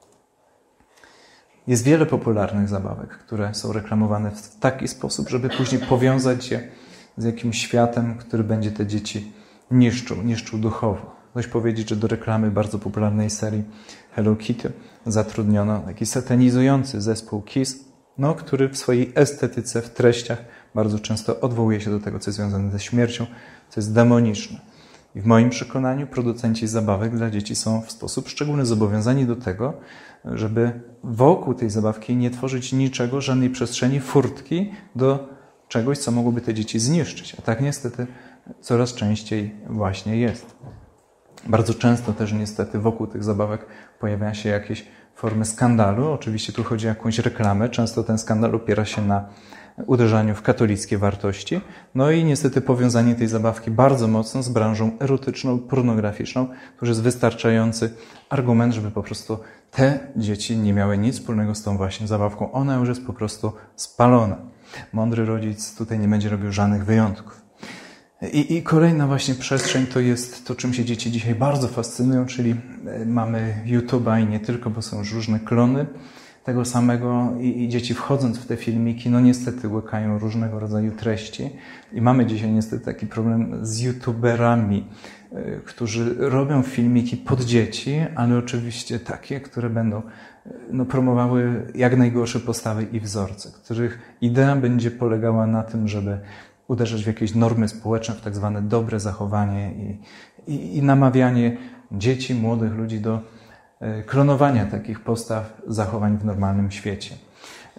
Jest wiele popularnych zabawek, które są reklamowane w taki sposób, żeby później powiązać je z jakimś światem, który będzie te dzieci niszczył duchowo. Dość powiedzieć, że do reklamy bardzo popularnej serii Hello Kitty zatrudniono taki satanizujący zespół Kiss, który w swojej estetyce, w treściach bardzo często odwołuje się do tego, co jest związane ze śmiercią, co jest demoniczne. I w moim przekonaniu producenci zabawek dla dzieci są w sposób szczególny zobowiązani do tego, żeby wokół tej zabawki nie tworzyć niczego, żadnej przestrzeni, furtki do czegoś, co mogłoby te dzieci zniszczyć. A tak niestety coraz częściej właśnie jest. Bardzo często też niestety wokół tych zabawek pojawiają się jakieś formy skandalu. Oczywiście tu chodzi o jakąś reklamę. Często ten skandal opiera się na uderzaniu w katolickie wartości. I niestety powiązanie tej zabawki bardzo mocno z branżą erotyczną, pornograficzną, to już jest wystarczający argument, żeby po prostu te dzieci nie miały nic wspólnego z tą właśnie zabawką. Ona już jest po prostu spalona. Mądry rodzic tutaj nie będzie robił żadnych wyjątków. I kolejna właśnie przestrzeń to jest to, czym się dzieci dzisiaj bardzo fascynują, czyli mamy YouTube'a i nie tylko, bo są już różne klony tego samego i dzieci wchodząc w te filmiki, niestety łykają różnego rodzaju treści i mamy dzisiaj niestety taki problem z YouTuberami, którzy robią filmiki pod dzieci, ale oczywiście takie, które będą promowały jak najgorsze postawy i wzorce, których idea będzie polegała na tym, żeby uderzać w jakieś normy społeczne, w tak zwane dobre zachowanie i namawianie dzieci, młodych ludzi do klonowania takich postaw, zachowań w normalnym świecie.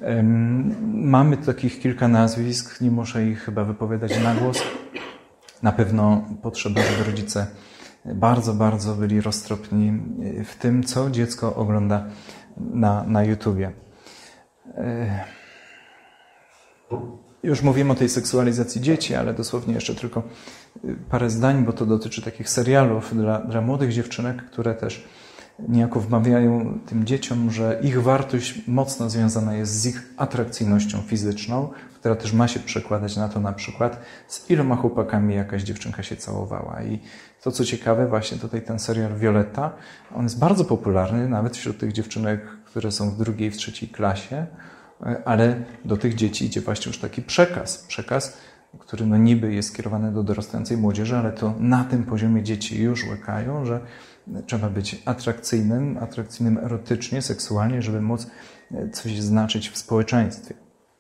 Mamy takich kilka nazwisk, nie muszę ich chyba wypowiadać na głos. Na pewno potrzeba, żeby rodzice bardzo, bardzo byli roztropni w tym, co dziecko ogląda na YouTubie. Już mówimy o tej seksualizacji dzieci, ale dosłownie jeszcze tylko parę zdań, bo to dotyczy takich serialów dla młodych dziewczynek, które też niejako wmawiają tym dzieciom, że ich wartość mocno związana jest z ich atrakcyjnością fizyczną, która też ma się przekładać na to na przykład, z iloma chłopakami jakaś dziewczynka się całowała. I to, co ciekawe, właśnie tutaj ten serial Violetta, on jest bardzo popularny, nawet wśród tych dziewczynek, które są w 2. i w 3. klasie, ale do tych dzieci idzie właśnie już taki przekaz, który no niby jest skierowany do dorastającej młodzieży, ale to na tym poziomie dzieci już łykają, że trzeba być atrakcyjnym erotycznie, seksualnie, żeby móc coś znaczyć w społeczeństwie.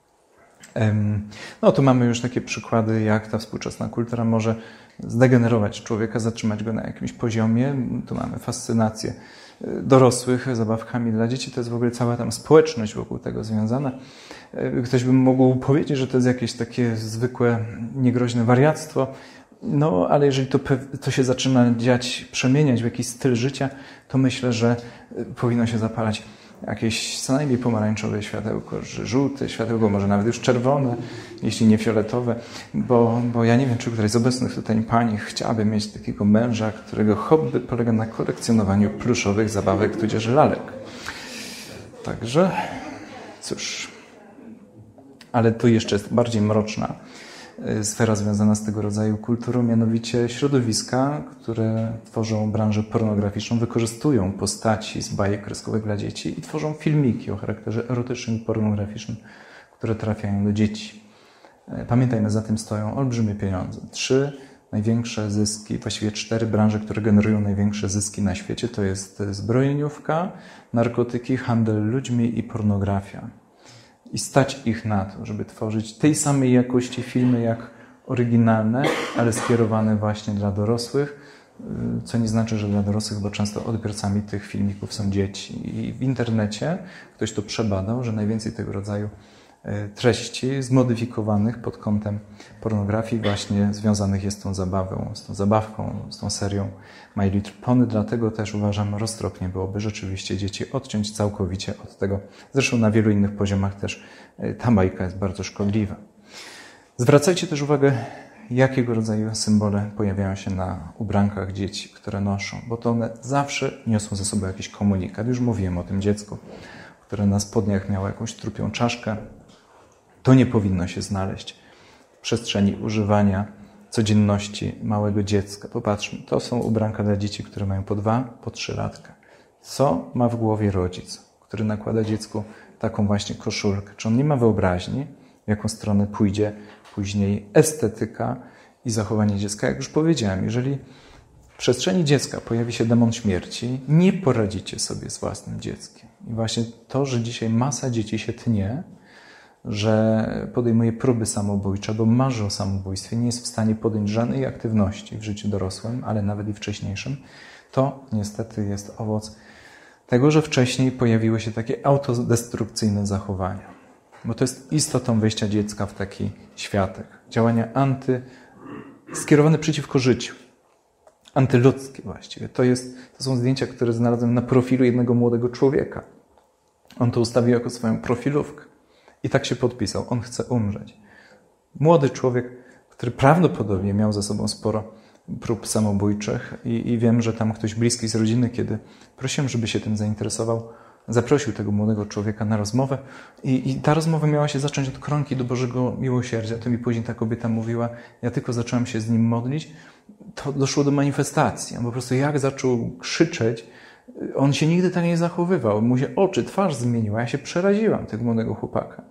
No tu mamy już takie przykłady, jak ta współczesna kultura może zdegenerować człowieka, zatrzymać go na jakimś poziomie. Tu mamy fascynację dorosłych zabawkami dla dzieci. To jest w ogóle cała tam społeczność wokół tego związana. Ktoś by mógł powiedzieć, że to jest jakieś takie zwykłe, niegroźne wariactwo. No, ale jeżeli to się zaczyna dziać, przemieniać w jakiś styl życia, to myślę, że powinno się zapalać jakieś co najmniej pomarańczowe światełko, żółte światełko, może nawet już czerwone, jeśli nie fioletowe, bo ja nie wiem, czy któraś z obecnych tutaj pań chciałaby mieć takiego męża, którego hobby polega na kolekcjonowaniu pluszowych zabawek, tudzież lalek. Także, cóż, ale tu jeszcze jest bardziej mroczna sfera związana z tego rodzaju kulturą, mianowicie środowiska, które tworzą branżę pornograficzną, wykorzystują postaci z bajek kreskowych dla dzieci i tworzą filmiki o charakterze erotycznym i pornograficznym, które trafiają do dzieci. Pamiętajmy, za tym stoją olbrzymie pieniądze. 3 największe zyski, właściwie 4 branże, które generują największe zyski na świecie, to jest zbrojeniówka, narkotyki, handel ludźmi i pornografia. I stać ich na to, żeby tworzyć tej samej jakości filmy jak oryginalne, ale skierowane właśnie dla dorosłych, co nie znaczy, że dla dorosłych, bo często odbiorcami tych filmików są dzieci. I w internecie ktoś to przebadał, że najwięcej tego rodzaju treści zmodyfikowanych pod kątem pornografii właśnie związanych jest z tą zabawką, z tą serią My Little Pony. Dlatego też uważam, roztropnie byłoby rzeczywiście dzieci odciąć całkowicie od tego. Zresztą na wielu innych poziomach też ta bajka jest bardzo szkodliwa. Zwracajcie też uwagę, jakiego rodzaju symbole pojawiają się na ubrankach dzieci, które noszą, bo to one zawsze niosą ze sobą jakiś komunikat. Już mówiłem o tym dziecku, które na spodniach miało jakąś trupią czaszkę. To nie powinno się znaleźć w przestrzeni używania codzienności małego dziecka. Popatrzmy, to są ubranka dla dzieci, które mają po 2, po 3 latka. Co ma w głowie rodzic, który nakłada dziecku taką właśnie koszulkę? Czy on nie ma wyobraźni, w jaką stronę pójdzie później estetyka i zachowanie dziecka? Jak już powiedziałem, jeżeli w przestrzeni dziecka pojawi się demon śmierci, nie poradzicie sobie z własnym dzieckiem. I właśnie to, że dzisiaj masa dzieci się tnie, że podejmuje próby samobójcze, bo marzy o samobójstwie, nie jest w stanie podjąć żadnej aktywności w życiu dorosłym, ale nawet i wcześniejszym, to niestety jest owoc tego, że wcześniej pojawiły się takie autodestrukcyjne zachowania. Bo to jest istotą wejścia dziecka w taki światek. Działania skierowane przeciwko życiu. Antyludzkie właściwie. To są zdjęcia, które znalazłem na profilu jednego młodego człowieka. On to ustawił jako swoją profilówkę. I tak się podpisał. On chce umrzeć. Młody człowiek, który prawdopodobnie miał za sobą sporo prób samobójczych i wiem, że tam ktoś bliski z rodziny, kiedy prosiłem, żeby się tym zainteresował, zaprosił tego młodego człowieka na rozmowę i ta rozmowa miała się zacząć od kronki do Bożego Miłosierdzia. To mi później ta kobieta mówiła, ja tylko zacząłem się z nim modlić, to doszło do manifestacji. On po prostu jak zaczął krzyczeć, on się nigdy tak nie zachowywał. Mu się twarz zmieniła. Ja się przeraziłam tego młodego chłopaka.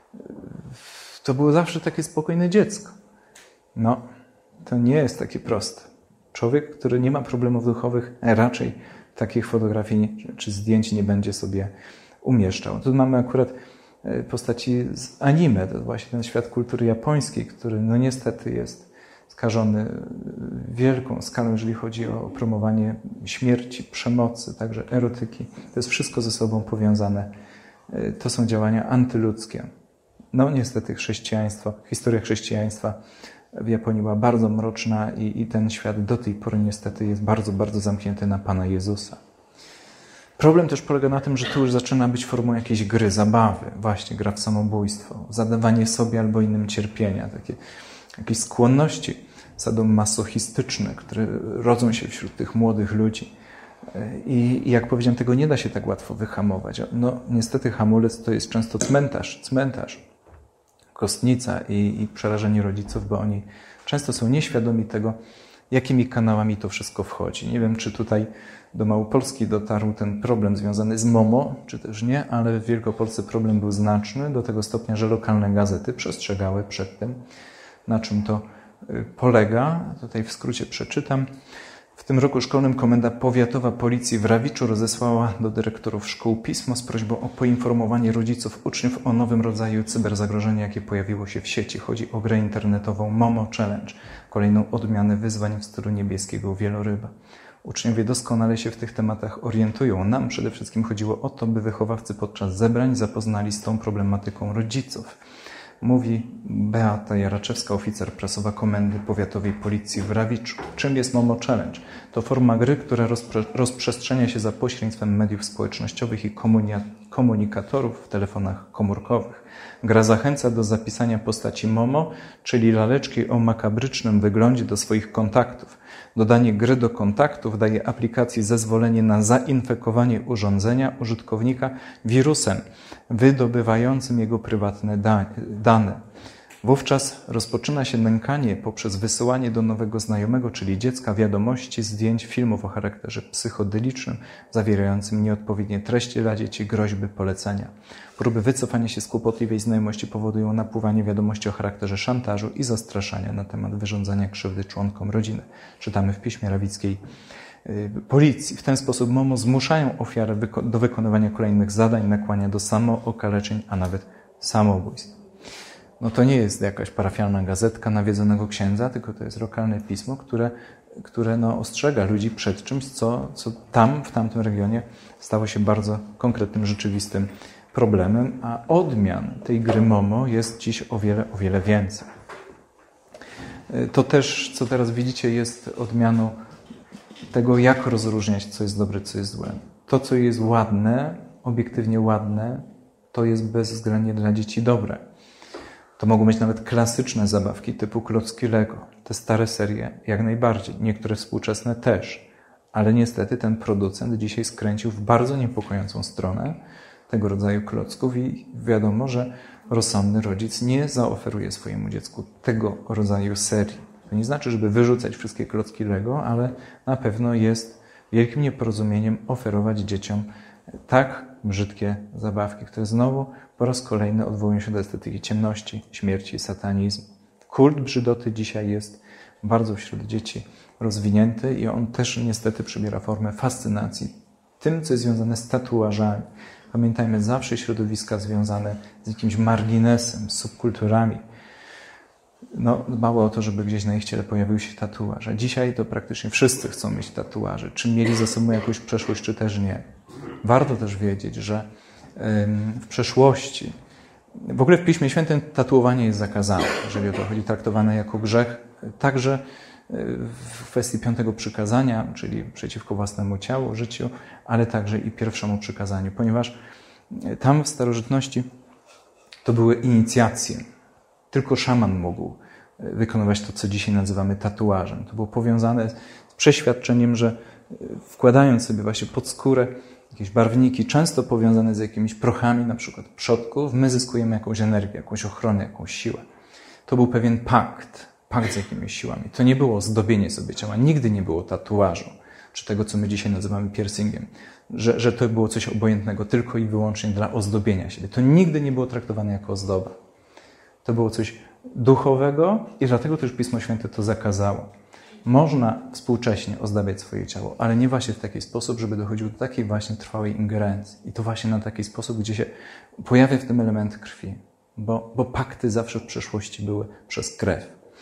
To było zawsze takie spokojne dziecko. No, to nie jest takie proste. Człowiek, który nie ma problemów duchowych, raczej takich fotografii czy zdjęć nie będzie sobie umieszczał. Tu mamy akurat postaci z anime. To właśnie ten świat kultury japońskiej, który no niestety jest skażony wielką skalą, jeżeli chodzi o promowanie śmierci, przemocy, także erotyki. To jest wszystko ze sobą powiązane to są działania antyludzkie. No niestety historia chrześcijaństwa w Japonii była bardzo mroczna i ten świat do tej pory niestety jest bardzo, bardzo zamknięty na Pana Jezusa. Problem też polega na tym, że to już zaczyna być formą jakiejś gry, zabawy, właśnie gra w samobójstwo, zadawanie sobie albo innym cierpienia, takie jakieś skłonności sadomasochistyczne, które rodzą się wśród tych młodych ludzi. I jak powiedziałem, tego nie da się tak łatwo wyhamować. No niestety hamulec to jest często cmentarz, kostnica i przerażenie rodziców, bo oni często są nieświadomi tego, jakimi kanałami to wszystko wchodzi. Nie wiem, czy tutaj do Małopolski dotarł ten problem związany z MOMO, czy też nie, ale w Wielkopolsce problem był znaczny do tego stopnia, że lokalne gazety przestrzegały przed tym, na czym to polega. Tutaj w skrócie przeczytam. W tym roku szkolnym Komenda Powiatowa Policji w Rawiczu rozesłała do dyrektorów szkół pismo z prośbą o poinformowanie rodziców uczniów o nowym rodzaju cyberzagrożenia, jakie pojawiło się w sieci. Chodzi o grę internetową MOMO Challenge, kolejną odmianę wyzwań w stylu niebieskiego wieloryba. Uczniowie doskonale się w tych tematach orientują. Nam przede wszystkim chodziło o to, by wychowawcy podczas zebrań zapoznali z tą problematyką rodziców. Mówi Beata Jaraczewska, oficer prasowa Komendy Powiatowej Policji w Rawiczu. Czym jest MOMO Challenge? To forma gry, która rozprzestrzenia się za pośrednictwem mediów społecznościowych i komunikatorów w telefonach komórkowych. Gra zachęca do zapisania postaci MOMO, czyli laleczki o makabrycznym wyglądzie, do swoich kontaktów. Dodanie gry do kontaktów daje aplikacji zezwolenie na zainfekowanie urządzenia użytkownika wirusem wydobywającym jego prywatne dane. Wówczas rozpoczyna się nękanie poprzez wysyłanie do nowego znajomego, czyli dziecka, wiadomości, zdjęć, filmów o charakterze psychodelicznym, zawierającym nieodpowiednie treści dla dzieci, groźby, polecenia. Próby wycofania się z kłopotliwej znajomości powodują napływanie wiadomości o charakterze szantażu i zastraszania na temat wyrządzania krzywdy członkom rodziny. Czytamy w piśmie rawickiej policji. W ten sposób MOMO zmuszają ofiarę do wykonywania kolejnych zadań, nakłania do samookaleczeń, a nawet samobójstw. No to nie jest jakaś parafialna gazetka nawiedzonego księdza, tylko to jest lokalne pismo, które ostrzega ludzi przed czymś, co tam, w tamtym regionie stało się bardzo konkretnym, rzeczywistym problemem, a odmian tej gry MOMO jest dziś o wiele więcej. To też, co teraz widzicie, jest odmianą tego, jak rozróżniać, co jest dobre, co jest złe. To, co jest ładne, obiektywnie ładne, to jest bezwzględnie dla dzieci dobre. To mogą być nawet klasyczne zabawki typu klocki Lego. Te stare serie jak najbardziej, niektóre współczesne też. Ale niestety ten producent dzisiaj skręcił w bardzo niepokojącą stronę tego rodzaju klocków i wiadomo, że rozsądny rodzic nie zaoferuje swojemu dziecku tego rodzaju serii. To nie znaczy, żeby wyrzucać wszystkie klocki Lego, ale na pewno jest wielkim nieporozumieniem oferować dzieciom tak brzydkie zabawki, które znowu po raz kolejny odwołują się do estetyki ciemności, śmierci i satanizmu. Kult brzydoty dzisiaj jest bardzo wśród dzieci rozwinięty i on też niestety przybiera formę fascynacji tym, co jest związane z tatuażami. Pamiętajmy, zawsze środowiska związane z jakimś marginesem, z subkulturami. Dbało o to, żeby gdzieś na ich ciele pojawił się tatuaż. A dzisiaj to praktycznie wszyscy chcą mieć tatuaże. Czy mieli za sobą jakąś przeszłość, czy też nie. Warto też wiedzieć, że w przeszłości, w ogóle w Piśmie Świętym tatuowanie jest zakazane, jeżeli o to chodzi, traktowane jako grzech. Także w kwestii 5. przykazania, czyli przeciwko własnemu ciału, życiu, ale także i pierwszemu przykazaniu, ponieważ tam w starożytności to były inicjacje. Tylko szaman mógł wykonywać to, co dzisiaj nazywamy tatuażem. To było powiązane z przeświadczeniem, że wkładając sobie właśnie pod skórę jakieś barwniki, często powiązane z jakimiś prochami, na przykład przodków, my zyskujemy jakąś energię, jakąś ochronę, jakąś siłę. To był pewien pakt z jakimiś siłami. To nie było zdobienie sobie ciała, nigdy nie było tatuażu, czy tego, co my dzisiaj nazywamy piercingiem, że to było coś obojętnego tylko i wyłącznie dla ozdobienia siebie. To nigdy nie było traktowane jako ozdoba. To było coś duchowego i dlatego też Pismo Święte to zakazało. Można współcześnie ozdabiać swoje ciało, ale nie właśnie w taki sposób, żeby dochodziło do takiej właśnie trwałej ingerencji. I to właśnie na taki sposób, gdzie się pojawia w tym element krwi. Bo pakty zawsze w przeszłości były przez krew.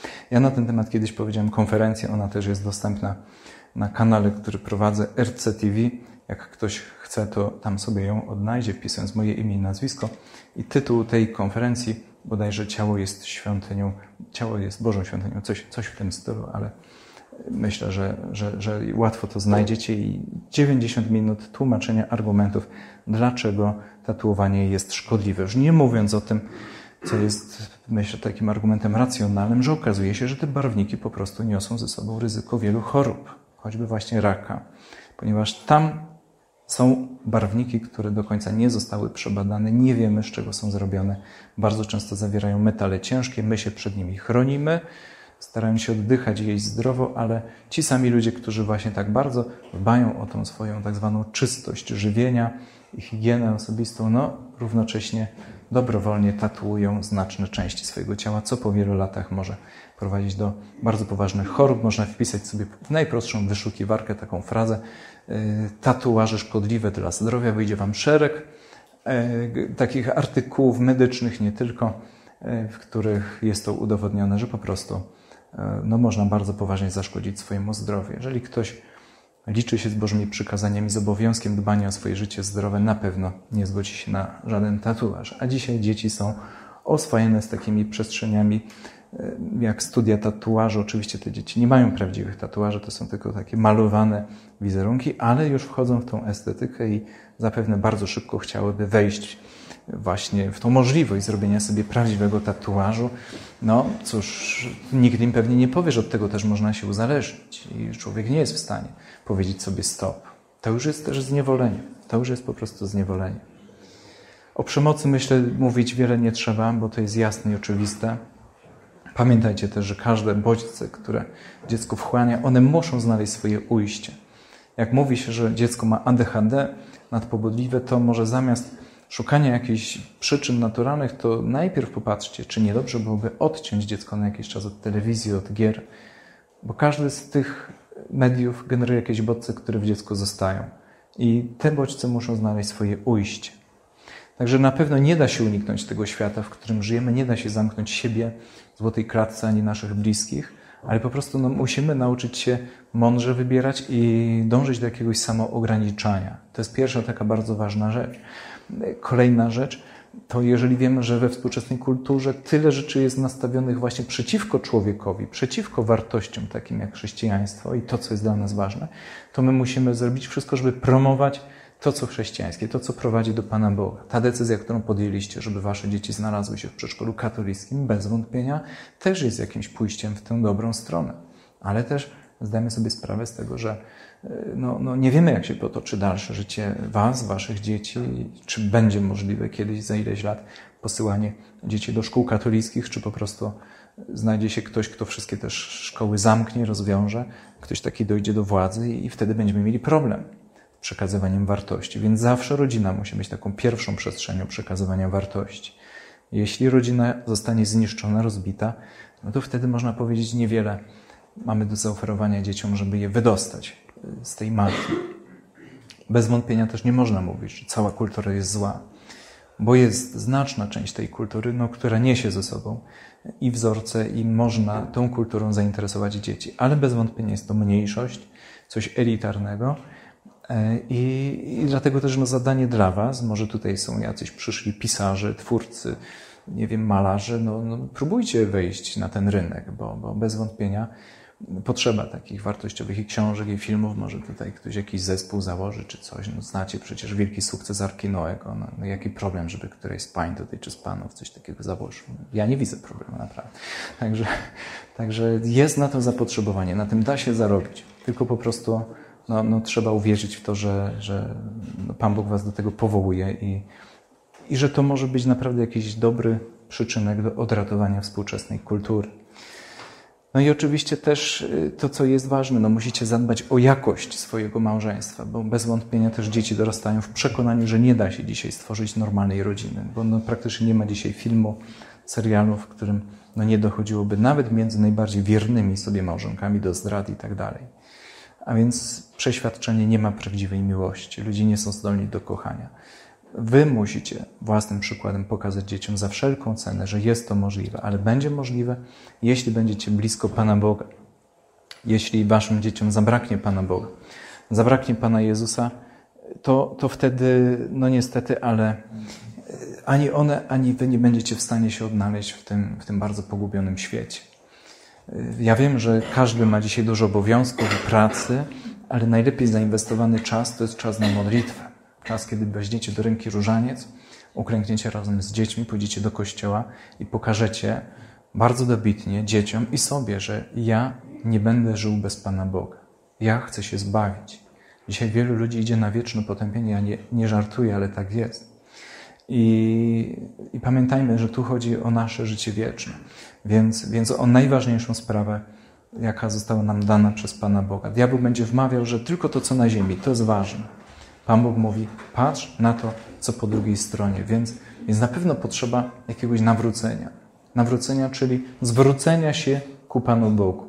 Ja na ten temat kiedyś powiedziałem konferencję, ona też jest dostępna na kanale, który prowadzę, RCTV. Jak ktoś chce, to tam sobie ją odnajdzie, wpisując moje imię i nazwisko. I tytuł tej konferencji, bodajże ciało jest świątynią, ciało jest Bożą świątynią, coś w tym stylu, ale myślę, że łatwo to znajdziecie i 90 minut tłumaczenia argumentów, dlaczego tatuowanie jest szkodliwe. Już nie mówiąc o tym, co jest, myślę, takim argumentem racjonalnym, że okazuje się, że te barwniki po prostu niosą ze sobą ryzyko wielu chorób, choćby właśnie raka, ponieważ tam są barwniki, które do końca nie zostały przebadane, nie wiemy, z czego są zrobione. Bardzo często zawierają metale ciężkie, my się przed nimi chronimy, starają się oddychać i jeść zdrowo, ale ci sami ludzie, którzy właśnie tak bardzo dbają o tą swoją tak zwaną czystość żywienia i higienę osobistą, równocześnie dobrowolnie tatuują znaczne części swojego ciała, co po wielu latach może prowadzić do bardzo poważnych chorób. Można wpisać sobie w najprostszą wyszukiwarkę taką frazę tatuaże szkodliwe dla zdrowia. Wyjdzie Wam szereg takich artykułów medycznych, nie tylko, w których jest to udowodnione, że po prostu można bardzo poważnie zaszkodzić swojemu zdrowiu. Jeżeli ktoś liczy się z Bożymi przykazaniami, z obowiązkiem dbania o swoje życie zdrowe, na pewno nie zgodzi się na żaden tatuaż. A dzisiaj dzieci są oswajane z takimi przestrzeniami jak studia tatuażu. Oczywiście te dzieci nie mają prawdziwych tatuaży, to są tylko takie malowane wizerunki, ale już wchodzą w tą estetykę i zapewne bardzo szybko chciałyby wejść właśnie w tą możliwość zrobienia sobie prawdziwego tatuażu. Cóż, nikt im pewnie nie powie, że od tego też można się uzależnić i człowiek nie jest w stanie powiedzieć sobie stop. To już jest też zniewolenie. To już jest po prostu zniewolenie. O przemocy, myślę, mówić wiele nie trzeba, bo to jest jasne i oczywiste. Pamiętajcie też, że każde bodźce, które dziecko wchłania, one muszą znaleźć swoje ujście. Jak mówi się, że dziecko ma ADHD nadpobudliwe, to może zamiast szukania jakichś przyczyn naturalnych, to najpierw popatrzcie, czy nie dobrze byłoby odciąć dziecko na jakiś czas od telewizji, od gier, bo każdy z tych mediów generuje jakieś bodźce, które w dziecku zostają. I te bodźce muszą znaleźć swoje ujście. Także na pewno nie da się uniknąć tego świata, w którym żyjemy, nie da się zamknąć siebie w złotej klatce ani naszych bliskich, ale po prostu musimy nauczyć się mądrze wybierać i dążyć do jakiegoś samoograniczania. To jest pierwsza taka bardzo ważna rzecz. Kolejna rzecz to jeżeli wiemy, że we współczesnej kulturze tyle rzeczy jest nastawionych właśnie przeciwko człowiekowi, przeciwko wartościom takim jak chrześcijaństwo i to, co jest dla nas ważne, to my musimy zrobić wszystko, żeby promować to, co chrześcijańskie, to, co prowadzi do Pana Boga. Ta decyzja, którą podjęliście, żeby wasze dzieci znalazły się w przedszkolu katolickim, bez wątpienia też jest jakimś pójściem w tę dobrą stronę. Ale też zdajemy sobie sprawę z tego, że nie wiemy, jak się potoczy dalsze życie was, waszych dzieci, czy będzie możliwe kiedyś, za ileś lat, posyłanie dzieci do szkół katolickich, czy po prostu znajdzie się ktoś, kto wszystkie też szkoły zamknie, rozwiąże, ktoś taki dojdzie do władzy i wtedy będziemy mieli problem z przekazywaniem wartości. Więc zawsze rodzina musi być taką pierwszą przestrzenią przekazywania wartości. Jeśli rodzina zostanie zniszczona, rozbita, to wtedy można powiedzieć niewiele mamy do zaoferowania dzieciom, żeby je wydostać z tej matki. Bez wątpienia też nie można mówić, że cała kultura jest zła, bo jest znaczna część tej kultury, która niesie ze sobą i wzorce, i można tą kulturą zainteresować dzieci. Ale bez wątpienia jest to mniejszość, coś elitarnego i dlatego też zadanie dla was, może tutaj są jacyś przyszli pisarze, twórcy, malarze, próbujcie wejść na ten rynek, bo bez wątpienia potrzeba takich wartościowych i książek, i filmów. Może tutaj ktoś jakiś zespół założy, czy coś. Znacie przecież wielki sukces Arki Noego. Jaki problem, żeby któreś z pań tutaj, czy z panów coś takiego założył. Ja nie widzę problemu, naprawdę. Także jest na to zapotrzebowanie. Na tym da się zarobić. Tylko po prostu trzeba uwierzyć w to, że Pan Bóg was do tego powołuje i że to może być naprawdę jakiś dobry przyczynek do odratowania współczesnej kultury. I oczywiście też to, co jest ważne, musicie zadbać o jakość swojego małżeństwa, bo bez wątpienia też dzieci dorastają w przekonaniu, że nie da się dzisiaj stworzyć normalnej rodziny, bo praktycznie nie ma dzisiaj filmu, serialu, w którym nie dochodziłoby nawet między najbardziej wiernymi sobie małżonkami do zdrad i tak dalej. A więc przeświadczenie nie ma prawdziwej miłości, ludzie nie są zdolni do kochania. Wy musicie własnym przykładem pokazać dzieciom za wszelką cenę, że jest to możliwe, ale będzie możliwe, jeśli będziecie blisko Pana Boga. Jeśli waszym dzieciom zabraknie Pana Boga, zabraknie Pana Jezusa, to wtedy, no niestety, ale ani one, ani wy nie będziecie w stanie się odnaleźć w tym bardzo pogubionym świecie. Ja wiem, że każdy ma dzisiaj dużo obowiązków i pracy, ale najlepiej zainwestowany czas to jest czas na modlitwę. Czas, kiedy weźmiecie do ręki różaniec, uklękniecie razem z dziećmi, pójdziecie do kościoła i pokażecie bardzo dobitnie dzieciom i sobie, że ja nie będę żył bez Pana Boga. Ja chcę się zbawić. Dzisiaj wielu ludzi idzie na wieczne potępienie. Ja nie żartuję, ale tak jest. I pamiętajmy, że tu chodzi o nasze życie wieczne. Więc o najważniejszą sprawę, jaka została nam dana przez Pana Boga. Diabeł będzie wmawiał, że tylko to, co na ziemi, to jest ważne. Pan Bóg mówi, patrz na to, co po drugiej stronie. Więc na pewno potrzeba jakiegoś nawrócenia. Nawrócenia, czyli zwrócenia się ku Panu Bogu.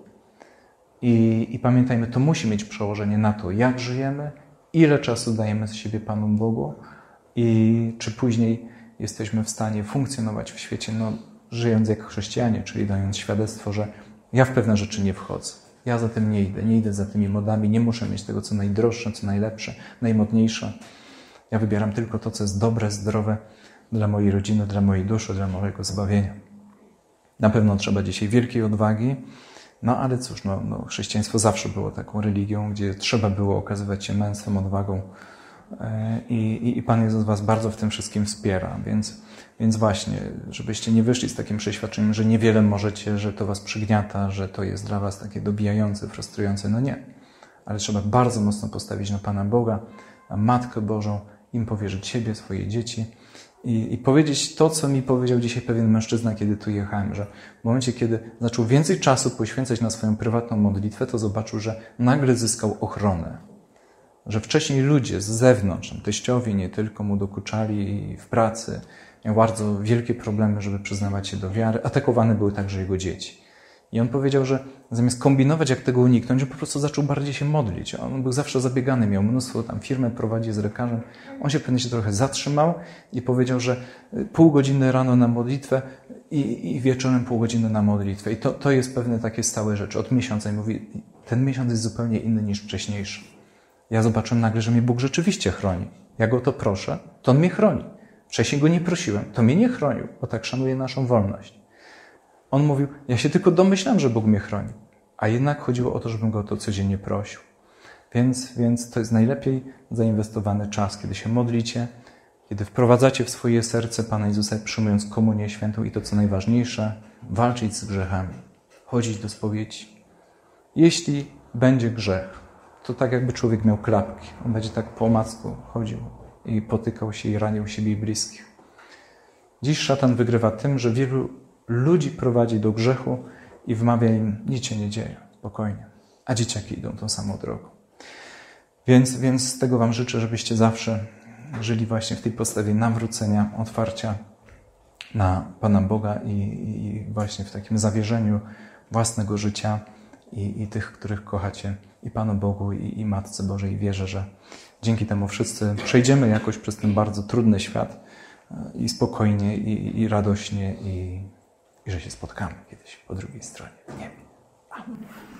I pamiętajmy, to musi mieć przełożenie na to, jak żyjemy, ile czasu dajemy z siebie Panu Bogu i czy później jesteśmy w stanie funkcjonować w świecie, żyjąc jak chrześcijanie, czyli dając świadectwo, że ja w pewne rzeczy nie wchodzę. Ja za tym nie idę za tymi modami, nie muszę mieć tego, co najdroższe, co najlepsze, najmodniejsze. Ja wybieram tylko to, co jest dobre, zdrowe dla mojej rodziny, dla mojej duszy, dla mojego zbawienia. Na pewno trzeba dzisiaj wielkiej odwagi, ale cóż, chrześcijaństwo zawsze było taką religią, gdzie trzeba było okazywać się męstwem, odwagą i Pan Jezus was bardzo w tym wszystkim wspiera, więc właśnie, żebyście nie wyszli z takim przeświadczeniem, że niewiele możecie, że to was przygniata, że to jest dla was takie dobijające, frustrujące. Nie. Ale trzeba bardzo mocno postawić na Pana Boga, na Matkę Bożą, im powierzyć siebie, swoje dzieci i powiedzieć to, co mi powiedział dzisiaj pewien mężczyzna, kiedy tu jechałem, że w momencie, kiedy zaczął więcej czasu poświęcać na swoją prywatną modlitwę, to zobaczył, że nagle zyskał ochronę. Że wcześniej ludzie z zewnątrz, teściowie nie tylko mu dokuczali w pracy, miał bardzo wielkie problemy, żeby przyznawać się do wiary. Atakowane były także jego dzieci. I on powiedział, że zamiast kombinować, jak tego uniknąć, on po prostu zaczął bardziej się modlić. On był zawsze zabiegany, miał mnóstwo, firmę prowadzi z lekarzem. On się pewnie trochę zatrzymał i powiedział, że pół godziny rano na modlitwę i wieczorem pół godziny na modlitwę. I to jest pewne takie stałe rzeczy. Od miesiąca. I mówi, ten miesiąc jest zupełnie inny niż wcześniejszy. Ja zobaczyłem nagle, że mnie Bóg rzeczywiście chroni. Ja Go o to proszę, to On mnie chroni. Wcześniej Go nie prosiłem, to mnie nie chronił, bo tak szanuje naszą wolność. On mówił, ja się tylko domyślam, że Bóg mnie chroni. A jednak chodziło o to, żebym Go o to codziennie prosił. Więc to jest najlepiej zainwestowany czas, kiedy się modlicie, kiedy wprowadzacie w swoje serce Pana Jezusa, przyjmując komunię świętą i to, co najważniejsze, walczyć z grzechami, chodzić do spowiedzi. Jeśli będzie grzech, to tak jakby człowiek miał klapki. On będzie tak po omacku chodził i potykał się i ranił siebie i bliskich. Dziś szatan wygrywa tym, że wielu ludzi prowadzi do grzechu i wmawia im, nic się nie dzieje, spokojnie. A dzieciaki idą tą samą drogą. Więc z tego wam życzę, żebyście zawsze żyli właśnie w tej postawie nawrócenia, otwarcia na Pana Boga i właśnie w takim zawierzeniu własnego życia i tych, których kochacie, i Panu Bogu, i Matce Bożej. I wierzę, że dzięki temu wszyscy przejdziemy jakoś przez ten bardzo trudny świat i spokojnie, i radośnie, i że się spotkamy kiedyś po drugiej stronie. Nie. Amen.